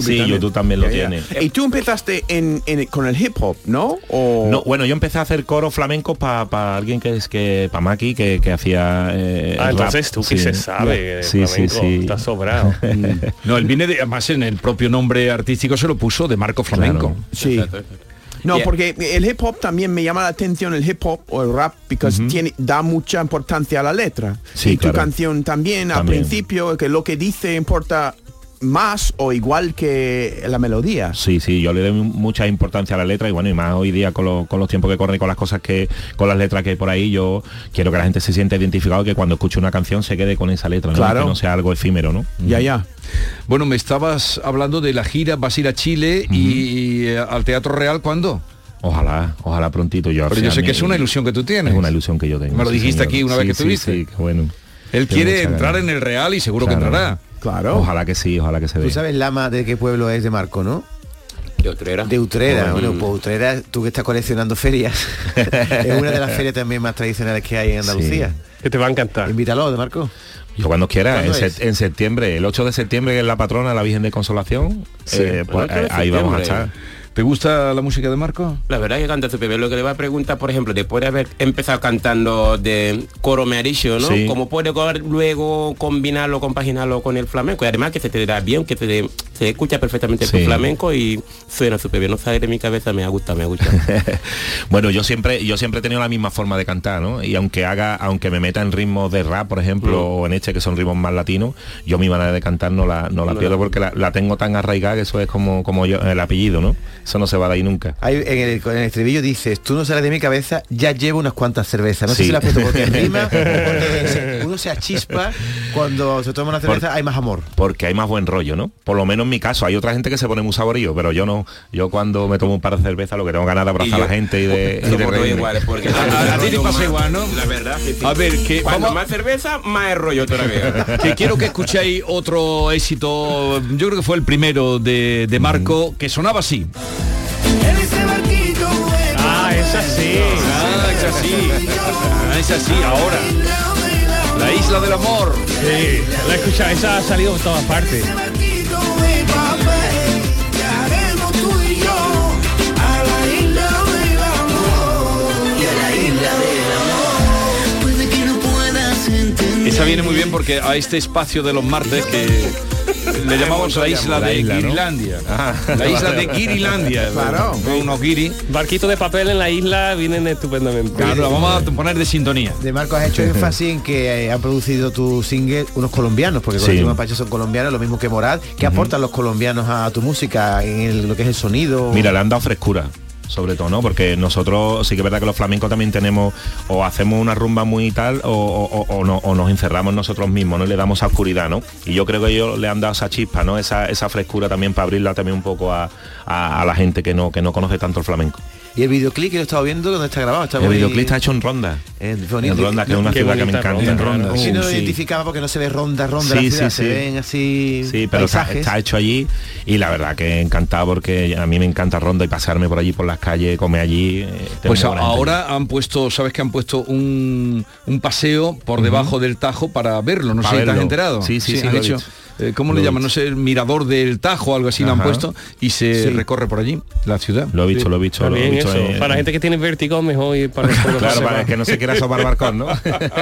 tú también lo Yeah, yeah. tienes. Y tú empezaste en, en- con el hip hop, ¿no? O... No, bueno, yo empecé a hacer coros flamencos para alguien que es que para Maki que, que hacía eh, Ah, rap. entonces tú que Sí. se sabe, Sí, sí, flamenco, sí. está sobrado. No, él viene de, además en el propio nombre artístico se lo puso de Marco Flamenco. Sí. No, Yeah. porque el hip hop también me llama la atención, el hip hop o el rap, porque tiene da mucha importancia a la letra. Sí, y tu claro. canción también, al También. principio, que lo que dice importa más o igual que la melodía. Sí, sí, yo le doy mucha importancia a la letra y bueno, y más hoy día con, lo- con los tiempos que corren y con las cosas que, con las letras que hay por ahí, yo quiero que la gente se sienta identificado y que cuando escuche una canción se quede con esa letra, ¿no? Claro. Que no sea algo efímero, ¿no? Ya, ya. Bueno, me estabas hablando de la gira, vas a ir a Chile y eh, al Teatro Real, ¿cuándo? Ojalá, ojalá prontito yo. Pero yo sé que es una ilusión que tú tienes. Es una ilusión que yo tengo. Me lo sí, dijiste señor. aquí una vez Sí, que sí, estuviste. sí, qué bueno. Él Tengo quiere muchas entrar ganas. en el Real y seguro Claro. que entrará. Claro. Ojalá que sí, ojalá que se ¿Tú dé. sabes, Lama, de qué pueblo es de Marco, no? De Utrera. De Utrera. Mm. Bueno, pues Utrera, tú que estás coleccionando ferias, es una de las ferias también más tradicionales que hay en Andalucía. Que te va a encantar. Invítalo, de Marco. Yo cuando quiera, en, ¿Cuándo es? set- en septiembre, el ocho de septiembre, que es la patrona, la Virgen de Consolación, Sí, eh, pues, el ocho de ahí vamos a septiembre. estar. ¿Te gusta la música de Marco? La verdad que canta súper bien. Lo que le voy a preguntar, por ejemplo, después de haber empezado cantando de coro me ha dicho, ¿no? Sí. ¿Cómo puede co- luego combinarlo, compaginarlo con el flamenco? Y además que se te da bien, que se, se escucha perfectamente el Sí. flamenco y suena súper bien. No sale de mi cabeza, me gusta, me gusta. Bueno, yo siempre yo siempre he tenido la misma forma de cantar, ¿no? Y aunque haga aunque me meta en ritmos de rap, por ejemplo, Mm. o en este que son ritmos más latinos, yo mi manera de cantar no la no la No pierdo la- porque la, la tengo tan arraigada que eso es como como yo el apellido, ¿no? Eso no se va de ahí nunca. Hay, en, el, en el estribillo dices, tú no sales de mi cabeza, ya llevo unas cuantas cervezas. No sé Sí. si lo has puesto porque rima o porque se- uno se achispa cuando se toma una cerveza, hay más amor. Porque hay más buen rollo, ¿no? Por lo menos en mi caso, hay otra gente que se pone muy saborío, pero yo no. Yo cuando me tomo un par de cervezas lo que tengo ganas de abrazar Y a yo- la gente y de, y de Somos todos reírme. iguales, porque A- a ti te pasa igual, ¿no? La verdad, sí, sí. A ver, que Cuando vamos- más cerveza, más el rollo todavía. que quiero que escuchéis otro éxito, yo creo que fue el primero de, de Marco, que sonaba así. Ah, es así. Ah, es así. Ah, es así, ahora. La isla del amor. Sí, la he escuchado, esa ha salido por todas partes. Esa viene muy bien porque a este espacio de los martes que le llamamos la isla La de isla, ¿no? Guirilandia. Ah. La isla de Guirilandia. Claro. No, unos guiri. Barquitos de papel en la isla vienen estupendamente. Claro, la vamos a poner de sintonía. De Marco, has hecho énfasis en que eh, han producido tu single unos colombianos, porque Sí. Colectivo Mapache son colombianos, lo mismo que Morad. ¿Qué aportan los colombianos a tu música en el- lo que es el sonido? Mira, le han dado frescura. Sobre todo, ¿no? Porque nosotros sí que es verdad que los flamencos también tenemos o hacemos una rumba muy tal o, o- o- o no- o nos encerramos nosotros mismos, ¿no? Y le damos esa oscuridad, ¿no? Y yo creo que ellos le han dado esa chispa, ¿no? Esa, esa frescura también para abrirla también un poco a, a- a la gente que no, que no conoce tanto el flamenco. Y el videoclip que lo he estado viendo, ¿dónde está grabado? Está El muy- videoclip está hecho en Ronda. En bonito. En Ronda, que es una Qué ciudad que me bonita encanta. Ronda, En Ronda. Si no Uh, lo sí. identificaba porque no se ve ronda, ronda Sí, la ciudad, sí, se sí. ven así Sí, pero está, paisajes. está hecho allí y la verdad que encantado porque a mí me encanta Ronda y pasearme por allí por las calles, comer allí. eh, tengo Pues muy buena gente ahora han puesto, sabes que han puesto un, un paseo por debajo del Tajo para verlo, no Para sé si te has verlo. enterado. Sí, sí, sí, han lo he hecho, visto. eh, ¿cómo Lo le he llaman? No visto. sé, el mirador del Tajo, algo así lo han Ajá. puesto y se Sí. recorre por allí, la ciudad. Lo he visto, lo he visto. Está Lo he bien visto eso. en- Para la gente que tiene vértigo, mejor ir para el Claro, para que no se quiera asomar barcón, ¿no?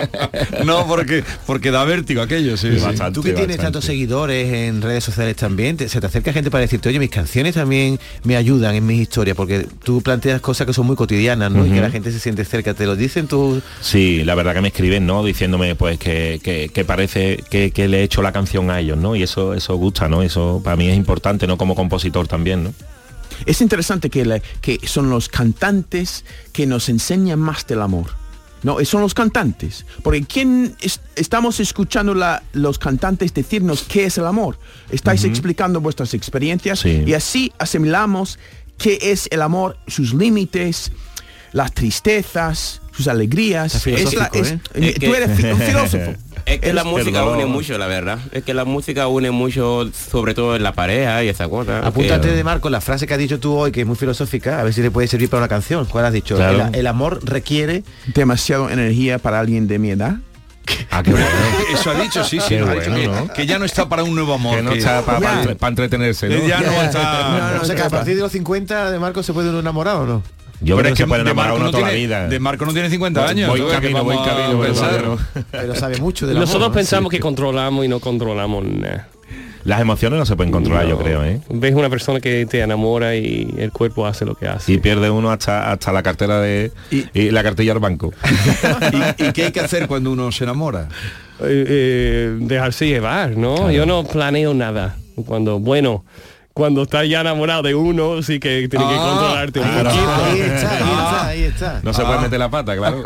No, porque porque da vértigo aquello, sí. sí. Bastante, Tú que tienes bastante. tantos seguidores en redes sociales también, te- se te acerca gente para decirte, oye, mis canciones también me ayudan en mis historias, porque tú planteas cosas que son muy cotidianas, ¿no? Y que Ujú. la gente se siente cerca, te lo dicen tú. Sí, la verdad que me escriben, ¿no? Diciéndome pues que, que, que parece que, que le he hecho la canción a ellos, ¿no? Y eso eso gusta, ¿no? Eso para mí es importante, ¿no? Como compositor también, ¿no? Es interesante que, la- que son los cantantes que nos enseñan más del amor. No, son los cantantes. Porque ¿quién es- estamos escuchando la- los cantantes decirnos qué es el amor? Estáis Ujú. explicando vuestras experiencias Sí. y así asimilamos qué es el amor, sus límites, las tristezas, sus alegrías. Está Es la- filosófico, es- ¿eh? Es Tú que- eres fi- un filósofo. Es que la Eres- música Perdón. une mucho, la verdad. Es que la música une mucho, sobre todo en la pareja y esa cosa. Apúntate que- de Marco la frase que has dicho tú hoy, que es muy filosófica, a ver si le puede servir para una canción. ¿Cuál has dicho? Claro. El, el amor requiere... demasiado energía para alguien de mi edad. Ah, qué bueno. Eso ha dicho, sí, sí. Qué ha bueno, dicho que, ¿no? que ya no está para un nuevo amor. Que no está para pa, pa, pa entretenerse, ¿no? Ya no está... No, no, o sea que a partir de los cincuenta de Marco se puede uno enamorar o no. Yo creo que se puede de enamorar Marco uno no toda la tiene, vida. de Marco no tiene cincuenta años. Voy ¿tú? camino, Que voy vamos a camino, pensar. ¿no? Pero sabe mucho de la Nosotros amor, ¿no? pensamos Sí. que controlamos y no controlamos nada. Las emociones no se pueden controlar, No. yo creo, ¿eh? Ves una persona que te enamora y el cuerpo hace lo que hace. Y pierde uno hasta hasta la cartera de y, y la cartilla del banco. ¿Y, ¿Y qué hay que hacer cuando uno se enamora? Eh, eh, dejarse llevar, ¿no? Claro. Yo no planeo nada. Cuando, bueno, cuando estás ya enamorado de uno, sí que tienes que Ah, controlarte un claro. poquito. Ahí está, ahí está, ahí está. No se puede meter la pata, claro.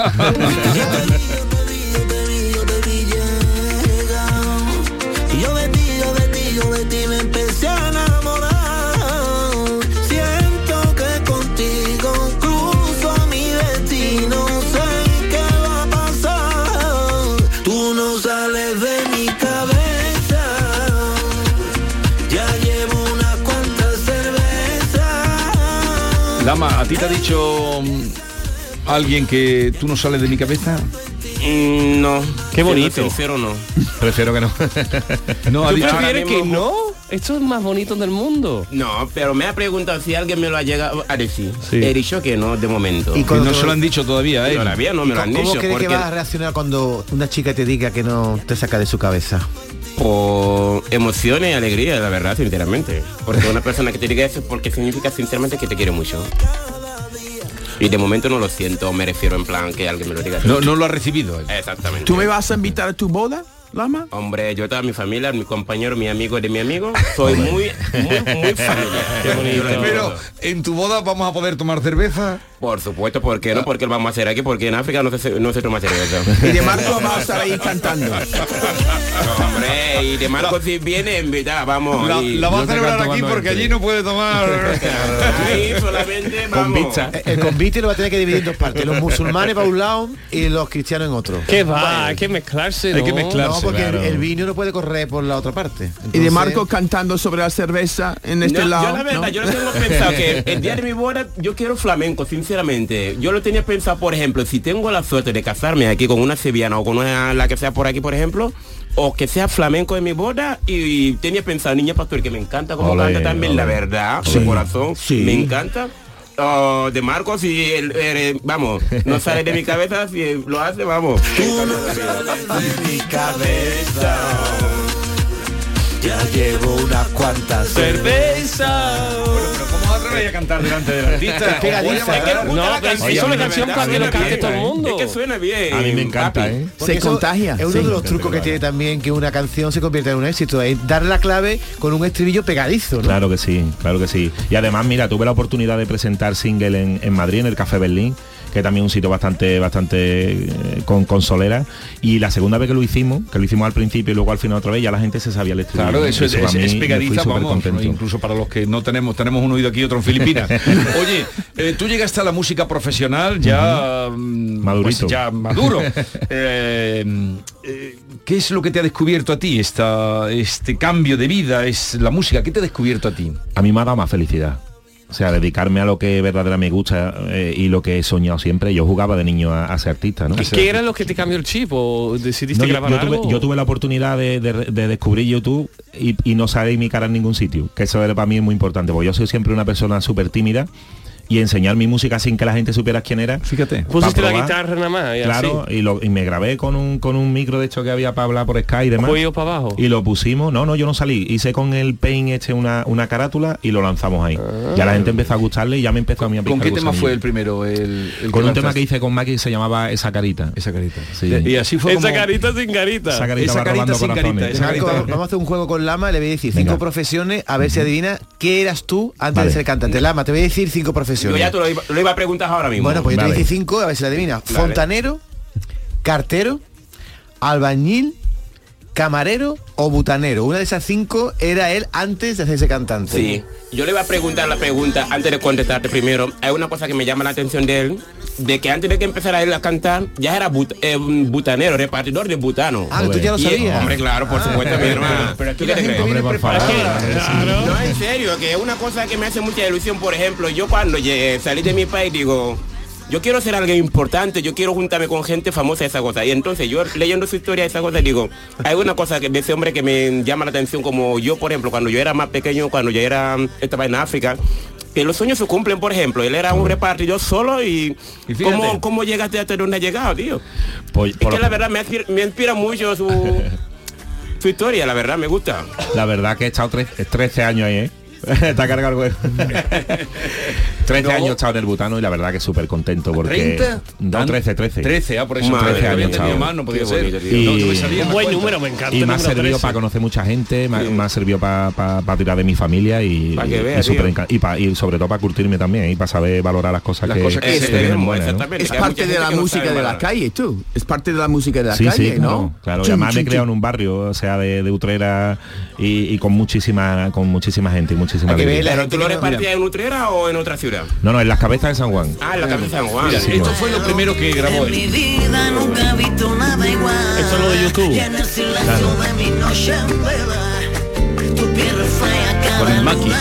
Y yo de ti, yo de ti, yo de ti me empecé a enamorar. Siento que contigo cruzo mi destino. Sé qué va a pasar. Tú no sales de mi cabeza. Ya llevo unas cuantas cervezas. Lama, ¿a ti te ha dicho mm, alguien que tú no sales de mi cabeza? Mm, no. Qué bonito. Siendo sincero, no. Prefiero que no. No, ha ¿Tú dicho... prefieres ahora que mismo- no? Esto es más bonito del mundo. No, pero me ha preguntado si alguien me lo ha llegado a decir. Sí. He dicho que no, de momento. Y Y Que cuando no te- se lo han dicho todavía, ¿eh? todavía no me lo han ¿Cómo dicho. crees que Porque vas a reaccionar cuando una chica te diga que no te saca de su cabeza? por emociones y alegría, la verdad, sinceramente. Porque una persona que te diga eso es porque significa sinceramente que te quiere mucho. Y de momento no lo siento, me refiero en plan que alguien me lo diga. No, no lo ha recibido. Exactamente. ¿Tú me vas a invitar a tu boda, Lama? Hombre, yo toda mi familia, mi compañero, mi amigo de mi amigo, soy muy, muy, muy familiar. Qué bonito. Pero en tu boda vamos a poder tomar cerveza. Por supuesto, ¿por qué no? Porque lo vamos a hacer aquí, porque en África no se, no se toma cerveza. Y de Marco va a estar ahí cantando. No, hombre, y de Marco si viene invitada, vamos. La, y- la va a yo te celebrar canto aquí cuando porque entre. allí no puede tomar. Ahí solamente Con vamos. pizza. Eh, El convite lo va a tener que dividir en dos partes, los musulmanes para un lado y los cristianos en otro. ¿Qué va? Hay que mezclarse, Hay que ¿no? mezclar. No, porque claro. el, el vino no puede correr por la otra parte. Y de Entonces- Marco cantando sobre la cerveza en este No, lado. yo la verdad, ¿no? yo lo tengo pensado que el día de mi boda yo quiero flamenco, sinceramente. Yo lo tenía pensado, por ejemplo, si tengo la suerte de casarme aquí con una sevillana o con una la que sea por aquí, por ejemplo, o que sea flamenco en mi boda, y tenía pensado Niña Pastor, que me encanta como Ole, canta también, ole. la verdad, Sí, de corazón, sí. me encanta. Oh, de Marcos, y el, el- vamos, no sale de mi cabeza, si lo hace, vamos. De mi cabeza. Ya llevo unas cuantas Cerveza. Pero ¿cómo atrevéis a cantar delante del artista? Es pegadiza, Os voy a ¿eh? matar. No, pero es Oye, una a mí me canción encanta, para que lo a mí me cante todo el encanta, mundo. Es que suena bien. A mí me encanta, papi. ¿eh? Porque Se eso contagia, Es uno sí. de los trucos que tiene también que una canción se convierta en un éxito, es dar la clave con un estribillo pegadizo, ¿no? Claro que sí, claro que sí. Y además, mira, tuve la oportunidad de presentar single en, en Madrid, en el Café Berlín, que también es un sitio bastante bastante eh, con consolera. Y la segunda vez que lo hicimos, que lo hicimos al principio y luego al final otra vez, ya la gente se sabía el estribillo. Claro, eso es, para es, mí es me pegadiza, fui vamos, supercontento. incluso para los que no tenemos, tenemos un oído aquí y otro en Filipinas. Oye, eh, tú llegaste a la música profesional ya mm, Madurito. pues ya maduro. Eh, eh, ¿Qué es lo que te ha descubierto a ti esta, este cambio de vida? Es la música, ¿qué te ha descubierto a ti? A mí me ha dado más felicidad. O sea, dedicarme a lo que verdaderamente me gusta eh, y lo que he soñado siempre. Yo jugaba de niño a, a ser artista, ¿no? ¿Y qué era lo que te cambió el chip? ¿O decidiste No, yo, grabar yo tuve, algo? yo tuve la oportunidad de, de- de descubrir YouTube y, y no saber mi cara en ningún sitio, que eso era para mí es muy importante, porque yo soy siempre una persona súper tímida y enseñar mi música sin que la gente supiera quién era. Fíjate. Pusiste pa' la probar. guitarra nada más. Y Claro, así. y, lo, y me grabé con un, con un micro de hecho que había para hablar por Skype y demás. Cuello para abajo. Y lo pusimos, no, no, yo no salí, hice con el Paint este una, una carátula y lo lanzamos ahí. Ya la gente empezó a gustarle y ya me empezó a mí a ¿Con picar qué tema gusanillo. fue el primero? El, el Con que un tema lanzaste? que hice con Maki que se llamaba Esa Carita. Esa carita. Sí. Y así fue Esa como... carita sin carita. Esa carita, Esa va carita robando sin carita, corazones. esa Marco, carita. vamos a hacer un juego con Lama, le voy a decir cinco Venga. profesiones, a ver si adivina qué eras tú antes Vale. de ser cantante. Lama, te voy a decir cinco Yo profesiones. ya te lo iba, lo iba a preguntar ahora mismo. Bueno, pues yo te voy a Vale. decir cinco, a ver si la adivina. Vale. Fontanero, cartero, albañil, camarero o butanero. Una de esas cinco era él antes de hacerse cantante. Sí, yo le iba a preguntar la pregunta antes de contestarte primero. Hay una cosa que me llama la atención de él, de que antes de que empezara él a cantar, ya era but- eh, un butanero, repartidor de butano. Ah, tú ya lo Y- sabías. Hombre, claro, por supuesto, mi hermano. pero aquí ¿Tú la qué te gente crees? viene Hombre, por preparada. favor. No, en serio, que es una cosa que me hace mucha ilusión. Por ejemplo, yo cuando llegué, salí de mi país, digo, yo quiero ser alguien importante, yo quiero juntarme con gente famosa, esa cosa. Y entonces yo leyendo su historia, esa cosa, digo, hay una cosa que de ese hombre que me llama la atención, como yo, por ejemplo, cuando yo era más pequeño, cuando yo era, estaba en África, que los sueños se cumplen, por ejemplo. Él era un repartidor solo y, y ¿cómo, ¿cómo llegaste a tener una llegada, tío? Pues, es que la verdad me, me inspira mucho su, su historia, la verdad, me gusta. La verdad que he estado trece años ahí, ¿eh? Está cargado el huevo. trece no. años he estado en el Butano y la verdad que súper contento porque... ¿treinta? No, trece, trece. trece, ah, por eso trece años tenido más, no podía ser. Y, no, no me salía un buen cuenta. Número, me encanta. Y me ha servido para conocer mucha gente, sí. me, me ha servido para pa, pa tirar de mi familia y, pa que vea, y, super y, pa, y sobre todo para curtirme también y para saber valorar las cosas las que, cosas que, que se vienen buenas, ¿no? Es parte de la música de la calle, tú. Es parte de la música de la sí, calle, sí, ¿no? Claro, y además me he criado en un barrio, o sea, de, de Utrera y, y con muchísima con muchísima gente y muchísima ¿Pero tú lo repartías en Utrera o en otra ciudad? No, no, en las cabezas de San Juan. Ah, en la cabeza de San Juan. Mira, sí, esto fue lo primero que grabó él. Esto es lo de YouTube. Claro. Con el Maki.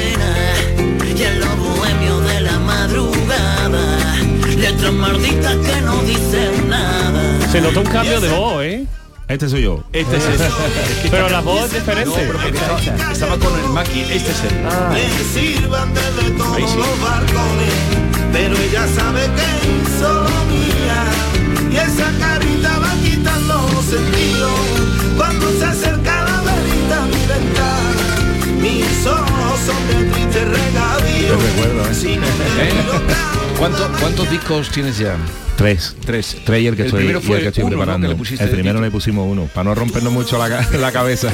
Se nota un cambio de voz, ¿eh? Este soy yo. Este es el. Pero la voz es diferente. No, pero estaba, estaba con el Maki. Este es el. Ah. Ahí sí. Pero ella sabe que hizo lo mía y esa carita va quitando los sentidos cuando se acerca la verita a mi ventana. Mis ojos son de triste regadío. Te recuerdo, ¿eh? Si no ¿Eh? ¿Cuánto, ¿Cuántos discos tienes ya? Tres. Tres. Tres y el que el estoy, primero fue y el que estoy uno, preparando. ¿no? Que le el primero le pusimos uno, para no rompernos mucho la, la cabeza.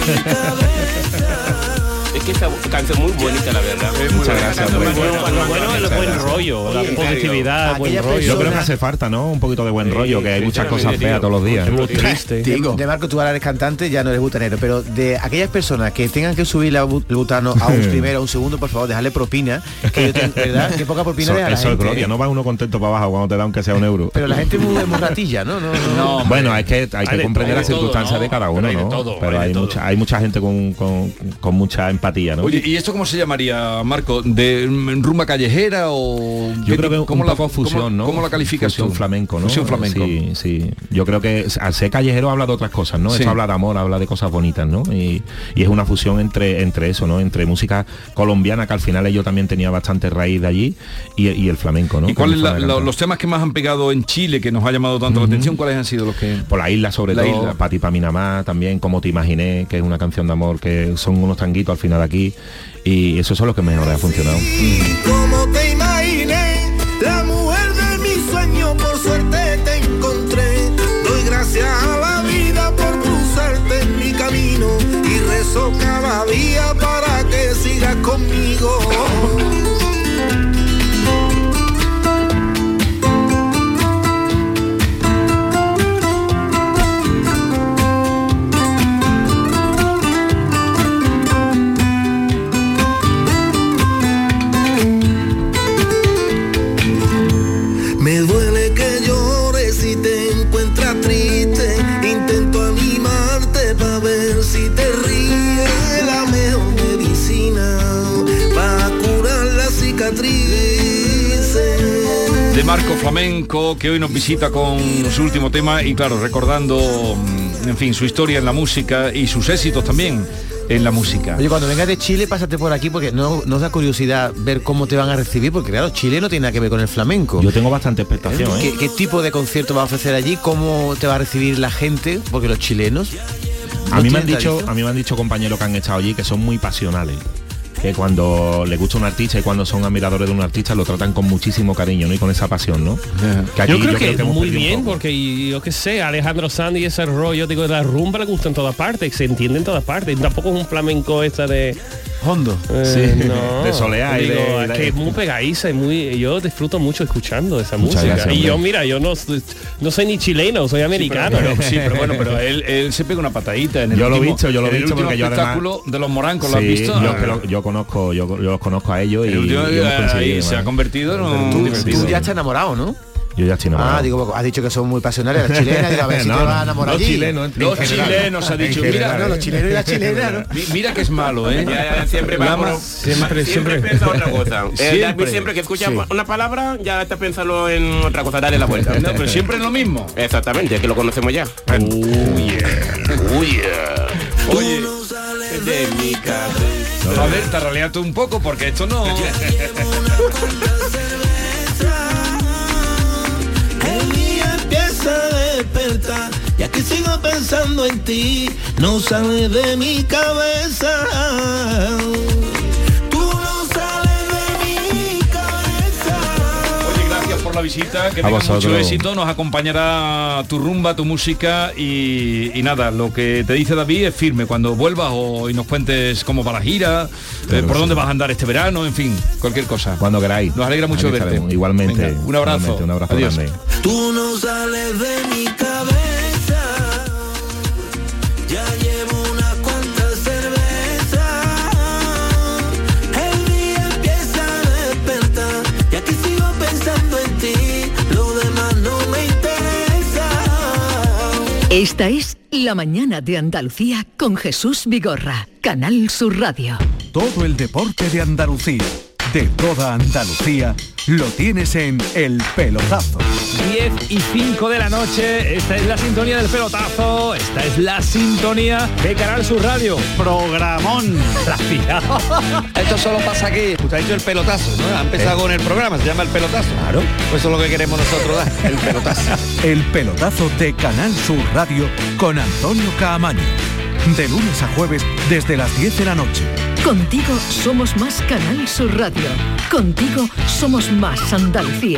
Es que esta canción muy bonita, la verdad. Muchas gracias. Bueno, bueno, bueno, el buen rollo, la positividad, buen rollo. Yo creo que hace falta, ¿no? Un poquito de buen rollo, que hay muchas cosas feas todos los días. Es muy triste. De, de Marco, tú ahora eres cantante, ya no eres butanero, pero de aquellas personas que tengan que subir la, el butano a un primero, a un segundo, por favor, dejarle propina, que yo tengo, ¿verdad? Qué poca propina eso, deja la eso gente, es gloria, ¿eh? no va uno contento para abajo cuando te da aunque sea un euro. Pero la gente es muy, muy ratilla, ¿no? No, no, no bueno, es que hay que comprender las circunstancias de cada uno, ¿no? Todo, pero hay, hay mucha hay mucha gente con, con, con mucha empatía, ¿no? Oye, ¿y esto cómo se llamaría, Marco? ¿De rumba callejera o...? Yo creo que ¿cómo un la poco fusión, cómo, ¿no? ¿Cómo la calificas fusión tú? flamenco, ¿no? Fusión flamenco. Sí, sí. Yo creo que al ser callejero habla de otras cosas, ¿no? Sí. Eso habla de amor, habla de cosas bonitas, ¿no? Y, y es una fusión entre entre eso, ¿no? Entre música colombiana, que al final yo también tenía bastante raíz de allí, y, y el flamenco, ¿no? ¿Y cuáles la, la, los temas que más han pegado en Chile, que nos ha llamado tanto uh-huh. la atención, cuáles han sido los que...? Por la isla, sobre la todo, isla. Pa' ti, pa' mi namá, también, Como te imaginé, que es una canción de amor, que son unos tanguitos al final aquí, y esos son los que mejor ha funcionado. Como te imaginé, la mujer de mi sueño, por suerte te encontré. Doy gracias a la vida por cruzarte en mi camino y rezo cada día para que sigas conmigo. Me duele que llores si te encuentras triste. Intento animarte para ver si te ríes. La mejor medicina para curar las cicatrices. De Marco Flamenco, que hoy nos visita con su último tema y claro, recordando, en fin, su historia en la música y sus éxitos también en la música. Oye, cuando vengas de Chile, pásate por aquí porque no nos da curiosidad ver cómo te van a recibir, porque claro, Chile no tiene nada que ver con el flamenco. Yo tengo bastante expectación, ¿eh? ¿Qué, qué tipo de concierto va a ofrecer allí? ¿Cómo te va a recibir la gente? Porque los chilenos... A mí me han tienen dicho, tradición. a mí me han dicho compañeros que han estado allí que son muy pasionales. Que cuando les gusta un artista y cuando son admiradores de un artista lo tratan con muchísimo cariño, ¿no? Y con esa pasión, ¿no? Que aquí yo creo que, hemos muy perdido un bien, poco. porque yo qué sé, Alejandro Sanz y ese rollo, digo, la rumba le gusta en todas partes, se entiende en todas partes. Tampoco es un flamenco esta de... Hondo. Eh, Sí, no, de soleá y digo, de- de- que es muy pegadiza y muy, yo disfruto mucho escuchando esa Muchas música. gracias, y yo, hombre. mira, yo no, no soy ni chileno, soy americano. Pero, sí, pero bueno, pero él, él se pega una patadita en el Yo lo he último- visto, yo lo he en el visto último porque yo además- espectáculo de los Morancos, ¿lo has Sí, visto? Yo, que lo- yo conozco, yo, yo los conozco a ellos y, El último, y hemos ahí coincidido, se ha ¿no? convertido en un Tú, divertido. tú ya estás enamorado, ¿no? Yo ya estoy enamorado. Ah, digo, has dicho que son muy pasionales las chilenas, digo, a ver si No, te no, vas a enamorar los allí. chilenos, en Los general. chilenos ha dicho, En mira, general, no, los chilenos y las chilenas, ¿no? Mi- Mira que es malo, ¿eh? Ya, ya, siempre va por- siempre, siempre piensa otra cosa. Eh, Siempre. David siempre que escucha Sí. una palabra ya está pensando en otra cosa, dale la vuelta. No, pero siempre es lo mismo. Exactamente, que lo conocemos ya. Oh, yeah. Oh, yeah. Oye, De mi cabeza. a ver, tarraleate un poco porque esto no... El día empieza a despertar, ya que sigo pensando en ti, no sale de mi cabeza. Tú no sales de mi cabeza. Oye, gracias por la visita, que A tengas vosotros. mucho éxito, nos acompañará tu rumba, tu música y, y nada, lo que te dice David es firme, cuando vuelvas o, y nos cuentes cómo va la gira, eh, por sí. dónde vas a andar este verano, en fin, cualquier cosa. Cuando queráis. Nos alegra mucho Aquí verte. estaremos. Igualmente. Venga, un abrazo. Igualmente, un abrazo Adiós. grande. Tú no sales de mi cabeza. Ya llevo unas cuantas cervezas. El día empieza a despertar, ya que sigo pensando en ti, lo demás no me interesa. Esta es La Mañana de Andalucía con Jesús Vigorra, Canal Sur Radio. Todo el deporte de Andalucía, de toda Andalucía, lo tienes en El Pelotazo. diez y cinco de la noche, esta es la sintonía del pelotazo, esta es la sintonía de Canal Sur Radio. Programón. Gracias. Esto solo pasa aquí. Usted ha dicho el pelotazo, ¿no? Ha empezado ¿Eh? con el programa, se llama el pelotazo. Claro. Pues eso es lo que queremos nosotros dar, el pelotazo. El Pelotazo de Canal Sur Radio con Antonio Caamaño. De lunes a jueves desde las diez de la noche. Contigo somos más Canal Sur Radio. Contigo somos más Andalucía.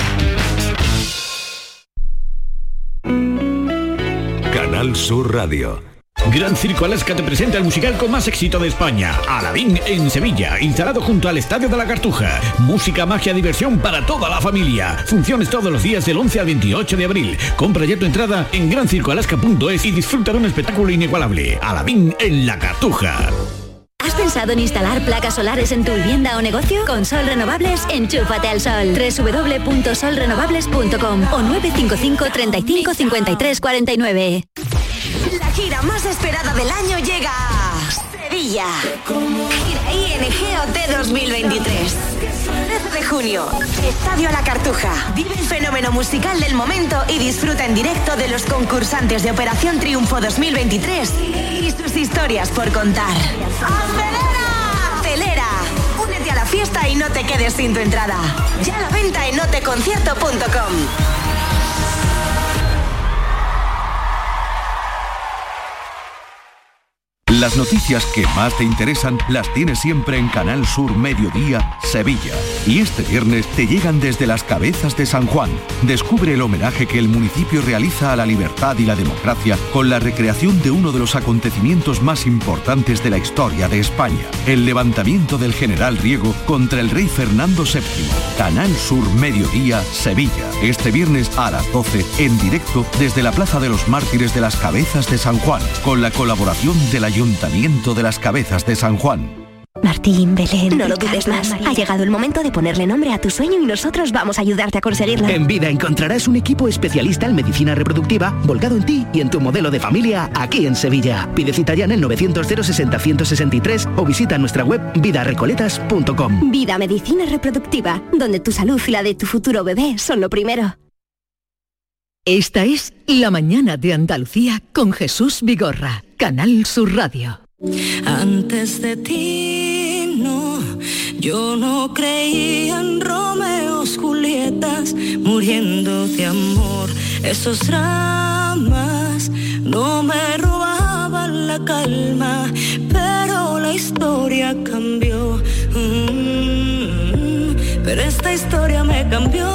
Canal Sur Radio. Gran Circo Alaska te presenta el musical con más éxito de España, Aladín en Sevilla, instalado junto al Estadio de la Cartuja. Música, magia, diversión para toda la familia. Funciones todos los días del once al veintiocho de abril. Compra ya tu entrada en gran circo alaska punto es y disfruta de un espectáculo inigualable. Aladín en la Cartuja. ¿Has pensado en instalar placas solares en tu vivienda o negocio? Con Sol Renovables, enchúfate al sol. doble u doble u doble u punto sol renovables punto com o nueve cinco cinco, treinta y cinco, cincuenta y tres, cuarenta y nueve. La gira más esperada del año llega a Sevilla. Gira I N G O T dos mil veintitrés. trece de junio, Estadio La Cartuja. Vive el fenómeno musical del momento y disfruta en directo de los concursantes de Operación Triunfo dos mil veintitrés y sus historias por contar. ¡Acelera! ¡Acelera! Únete a la fiesta y no te quedes sin tu entrada. Ya a la venta en oteconcierto punto com. Las noticias que más te interesan las tienes siempre en Canal Sur Mediodía, Sevilla. Y este viernes te llegan desde las Cabezas de San Juan. Descubre el homenaje que el municipio realiza a la libertad y la democracia con la recreación de uno de los acontecimientos más importantes de la historia de España, el levantamiento del general Riego contra el rey Fernando séptimo. Canal Sur Mediodía, Sevilla. Este viernes a las doce, en directo desde la Plaza de los Mártires de las Cabezas de San Juan, con la colaboración del Ayuntamiento de las Cabezas de San Juan. Martín, Belén, no lo dudes más. Ha llegado el momento de ponerle nombre a tu sueño y nosotros vamos a ayudarte a conseguirlo. En Vida encontrarás un equipo especialista en medicina reproductiva volcado en ti y en tu modelo de familia aquí en Sevilla. Pide cita ya en el novecientos cero sesenta, ciento sesenta y tres o visita nuestra web vida recoletas punto com. Vida Medicina Reproductiva, donde tu salud y la de tu futuro bebé son lo primero. Esta es La Mañana de Andalucía con Jesús Vigorra, Canal Sur Radio. Antes de ti, no, yo no creía en Romeos, Julietas, muriendo de amor. Esos dramas no me robaban la calma, pero la historia cambió. Mm, pero esta historia me cambió.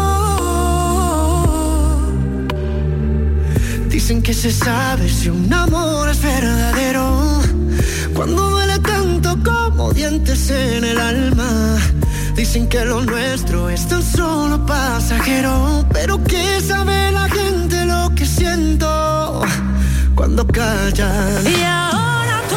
Dicen que se sabe si un amor es verdadero cuando duele tanto como dientes en el alma. Dicen que lo nuestro es tan solo pasajero, pero que sabe la gente lo que siento cuando callan. Y ahora tú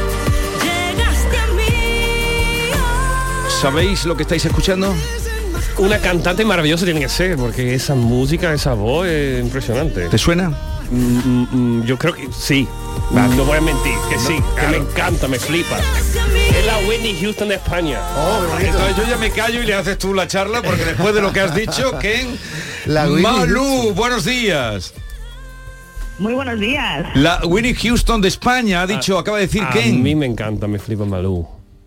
llegaste a mí. ¿Sabéis lo que estáis escuchando? una cantante maravillosa tiene que ser, porque esa música, esa voz es impresionante. ¿Te suena? Mm, mm, yo creo que sí. Vale. No voy a mentir, que no, sí, claro. Que me encanta, me flipa. Es la Whitney Houston de España. Oh, entonces yo ya me callo y le haces tú la charla, porque después de lo que has dicho, Ken... La Malú, buenos días. Muy buenos días. La Whitney Houston de España ha dicho, a, acaba de decir a Ken. A mí me encanta, me flipa Malú.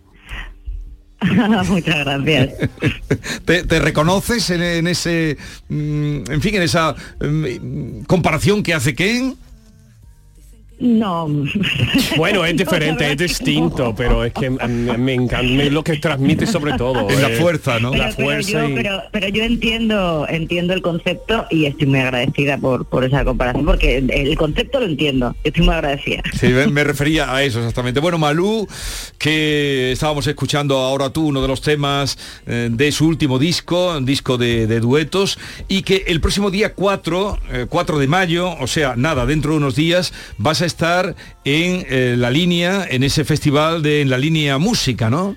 Muchas gracias. ¿Te, te reconoces en, en ese, en fin, en esa um, comparación que hace Ken? No. Bueno, es diferente, no, es distinto, no. Pero es que me, me encanta lo que transmite sobre todo. Es eh, la fuerza, ¿no? Pero, la fuerza. Pero yo, y... pero, pero yo entiendo, entiendo el concepto y estoy muy agradecida por, por esa comparación, porque el concepto lo entiendo, estoy muy agradecida. Sí, me, me refería a eso exactamente. Bueno, Malú, que estábamos escuchando ahora tú uno de los temas eh, de su último disco, un disco de, de duetos, y que el próximo día cuatro, eh, cuatro de mayo, o sea, nada, dentro de unos días, vas a estar en eh, La Línea, en ese festival de En la Línea Música, ¿no?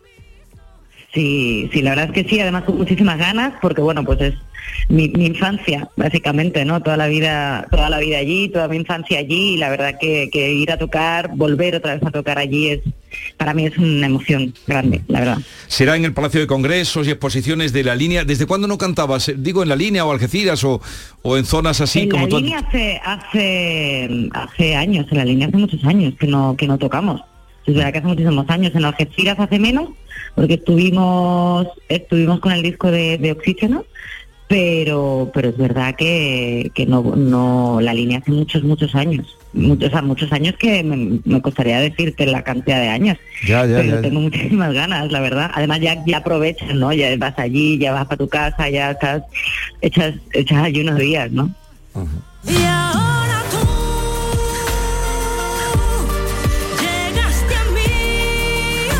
Sí, sí, la verdad es que sí, además con muchísimas ganas, porque bueno, pues es mi, mi infancia, básicamente, ¿no? Toda la vida, toda la vida allí, toda mi infancia allí, y la verdad que, que ir a tocar, volver otra vez a tocar allí es, para mí es una emoción grande, la verdad. Será en el Palacio de Congresos y Exposiciones de La Línea. ¿Desde cuándo no cantabas? Digo, en La Línea o Algeciras o, o en zonas así en como La Línea hace, hace, hace años, en La Línea hace muchos años que no, que no tocamos. Es verdad que hace muchísimos años, en Algeciras hace menos, porque estuvimos, estuvimos con el disco de, de Oxígeno, pero, pero es verdad que, que no, no, La Línea hace muchos, muchos años. Muchos, o sea, muchos años que me, me costaría decirte la cantidad de años, ya, ya, pero ya. tengo muchísimas ganas, la verdad. Además ya, ya aprovechas, ¿no? Ya vas allí, ya vas para tu casa, ya estás, echas, echas allí unos días, ¿no? Uh-huh. Y ahora tú llegaste a mí.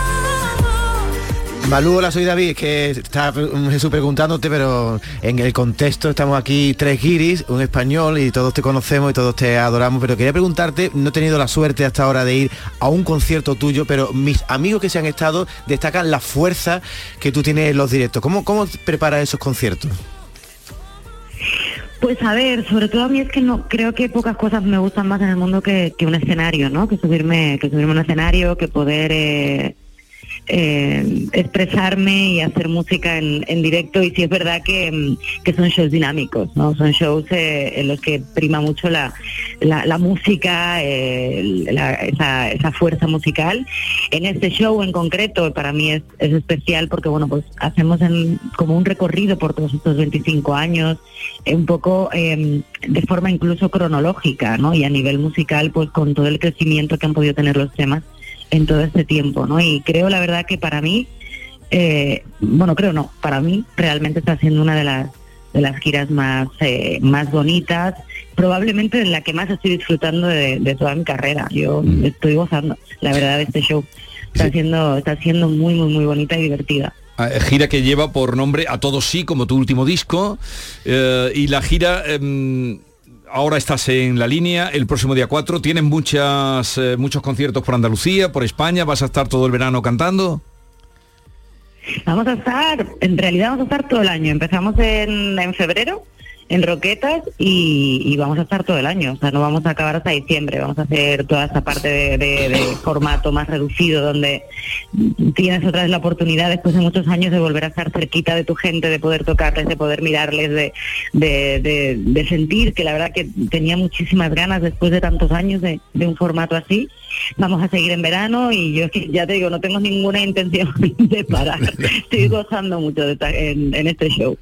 Oh. Malú, hola, soy David, que está Jesús preguntándote, pero en el contexto estamos aquí tres guiris, un español, y todos te conocemos y todos te adoramos, pero quería preguntarte, no he tenido la suerte hasta ahora de ir a un concierto tuyo, pero mis amigos que se han estado destacan la fuerza que tú tienes en los directos. ¿Cómo, cómo preparas esos conciertos? Pues a ver, sobre todo a mí es que no creo que pocas cosas me gustan más en el mundo que, que un escenario, ¿no? Que subirme, que subirme a un escenario, que poder eh, eh, expresarme y hacer música en, en directo. Y sí es verdad que, que son shows dinámicos, ¿no? Son shows eh, en los que prima mucho la, la, la música, eh, la, esa, esa fuerza musical. En este show en concreto para mí es, es especial porque bueno, pues hacemos en, como un recorrido por todos estos veinticinco años, eh, un poco eh, de forma incluso cronológica, ¿no? Y a nivel musical, pues con todo el crecimiento que han podido tener los temas en todo este tiempo, ¿no? Y creo la verdad que para mí, eh, bueno, creo no, para mí realmente está siendo una de las de las giras más eh, más bonitas, probablemente la que más estoy disfrutando de, de toda mi carrera. Yo mm. estoy gozando, la verdad, de este show. Está sí. siendo está siendo muy, muy, muy bonita y divertida. Gira que lleva por nombre A Todos Sí, como tu último disco, eh, y la gira... Eh, ahora estás en La Línea, el próximo día cuatro, ¿tienes muchas, eh, muchos conciertos por Andalucía, por España? ¿Vas a estar todo el verano cantando? Vamos a estar, en realidad vamos a estar todo el año. Empezamos en, en febrero, en Roquetas, y, y vamos a estar todo el año. O sea, no vamos a acabar hasta diciembre. Vamos a hacer toda esta parte de, de, de formato más reducido, donde tienes otra vez la oportunidad, después de muchos años, de volver a estar cerquita de tu gente, de poder tocarles, de poder mirarles, de, de, de, de sentir que la verdad que tenía muchísimas ganas después de tantos años de, de un formato así. Vamos a seguir en verano y yo ya te digo, no tengo ninguna intención de parar. Estoy gozando mucho de esta, en, en este show.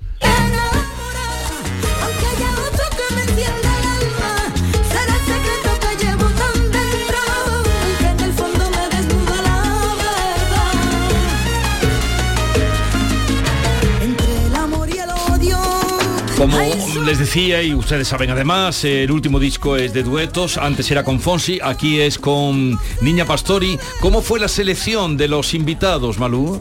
Como les decía, y ustedes saben además, el último disco es de duetos, antes era con Fonsi, aquí es con Niña Pastori. ¿Cómo fue la selección de los invitados, Malú?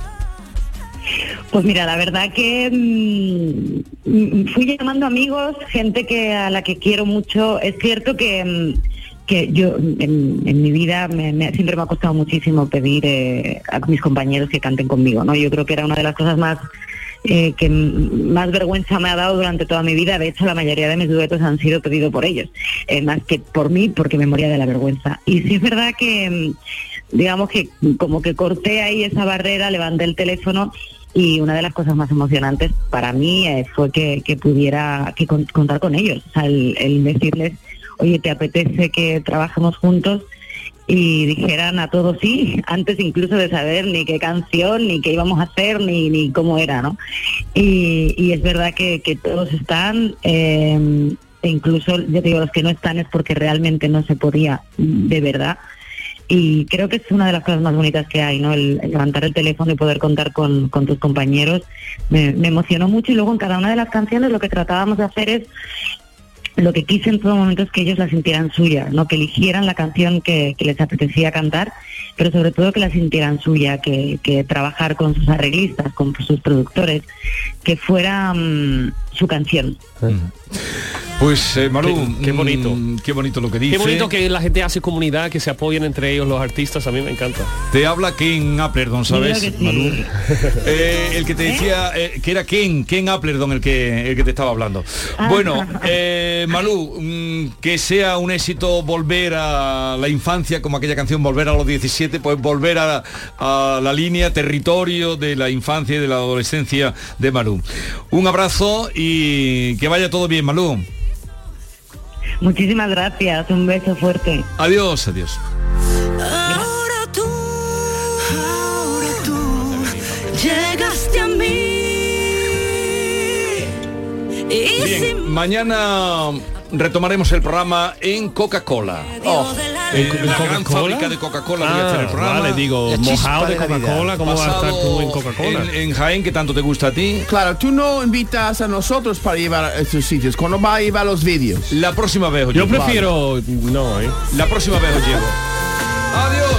Pues mira, la verdad que mmm, fui llamando amigos, gente que a la que quiero mucho. Es cierto que... que yo en, en mi vida me, me, siempre me ha costado muchísimo pedir eh, a mis compañeros que canten conmigo, ¿no? Yo creo que era una de las cosas más eh, que más vergüenza me ha dado durante toda mi vida. De hecho, la mayoría de mis duetos han sido pedidos por ellos, eh, más que por mí, porque me moría de la vergüenza. Y sí es verdad que, digamos que como que corté ahí esa barrera, levanté el teléfono, y una de las cosas más emocionantes para mí eh, fue que, que pudiera que con, contar con ellos. O sea, el, el decirles, oye, ¿te apetece que trabajemos juntos? Y dijeran a todos sí, antes incluso de saber ni qué canción, ni qué íbamos a hacer, ni, ni cómo era, ¿no? Y, y es verdad que, que todos están, eh, e incluso, yo te digo, los que no están es porque realmente no se podía, de verdad. Y creo que es una de las cosas más bonitas que hay, ¿no? El, el levantar el teléfono y poder contar con, con tus compañeros. Me, me emocionó mucho, y luego en cada una de las canciones lo que tratábamos de hacer es, lo que quise en todo momento es que ellos la sintieran suya, no que eligieran la canción que, que les apetecía cantar, pero sobre todo que la sintieran suya, que, que trabajar con sus arreglistas, con sus productores, que fuera um, su canción. Pues eh, Malú, qué, qué bonito, mmm, qué bonito lo que dice. Qué bonito que la gente hace comunidad, que se apoyen entre ellos los artistas. A mí me encanta. Te habla Ken Applerdon, ¿sabes, sí. Malú? Eh, el que te decía eh, que era Ken, Ken Applerdon el que el que te estaba hablando. Ah. Bueno, eh, Malú, mmm, que sea un éxito volver a la infancia, como aquella canción Volver a los diecisiete, pues volver a, a la línea, territorio de la infancia y de la adolescencia de Malú. Un abrazo y que vaya todo bien, Malú. Muchísimas gracias, un beso fuerte. Adiós, adiós. Ahora tú, ahora tú llegaste a mí. Y Bien, sin... mañana retomaremos el programa en Coca-Cola. Oh, en, en la gran fábrica de Coca-Cola ah, voy a hacer el programa. Vale, digo, mojado de Coca-Cola, ¿cómo va a estar tú en Coca-Cola? En, en Jaén, que tanto te gusta a ti. Claro, tú no invitas a nosotros para llevar a estos sitios. ¿Cuándo va a llevar los vídeos? La próxima vez os Yo llevo. prefiero... Vale. No, ¿eh? La próxima vez os llevo. Adiós.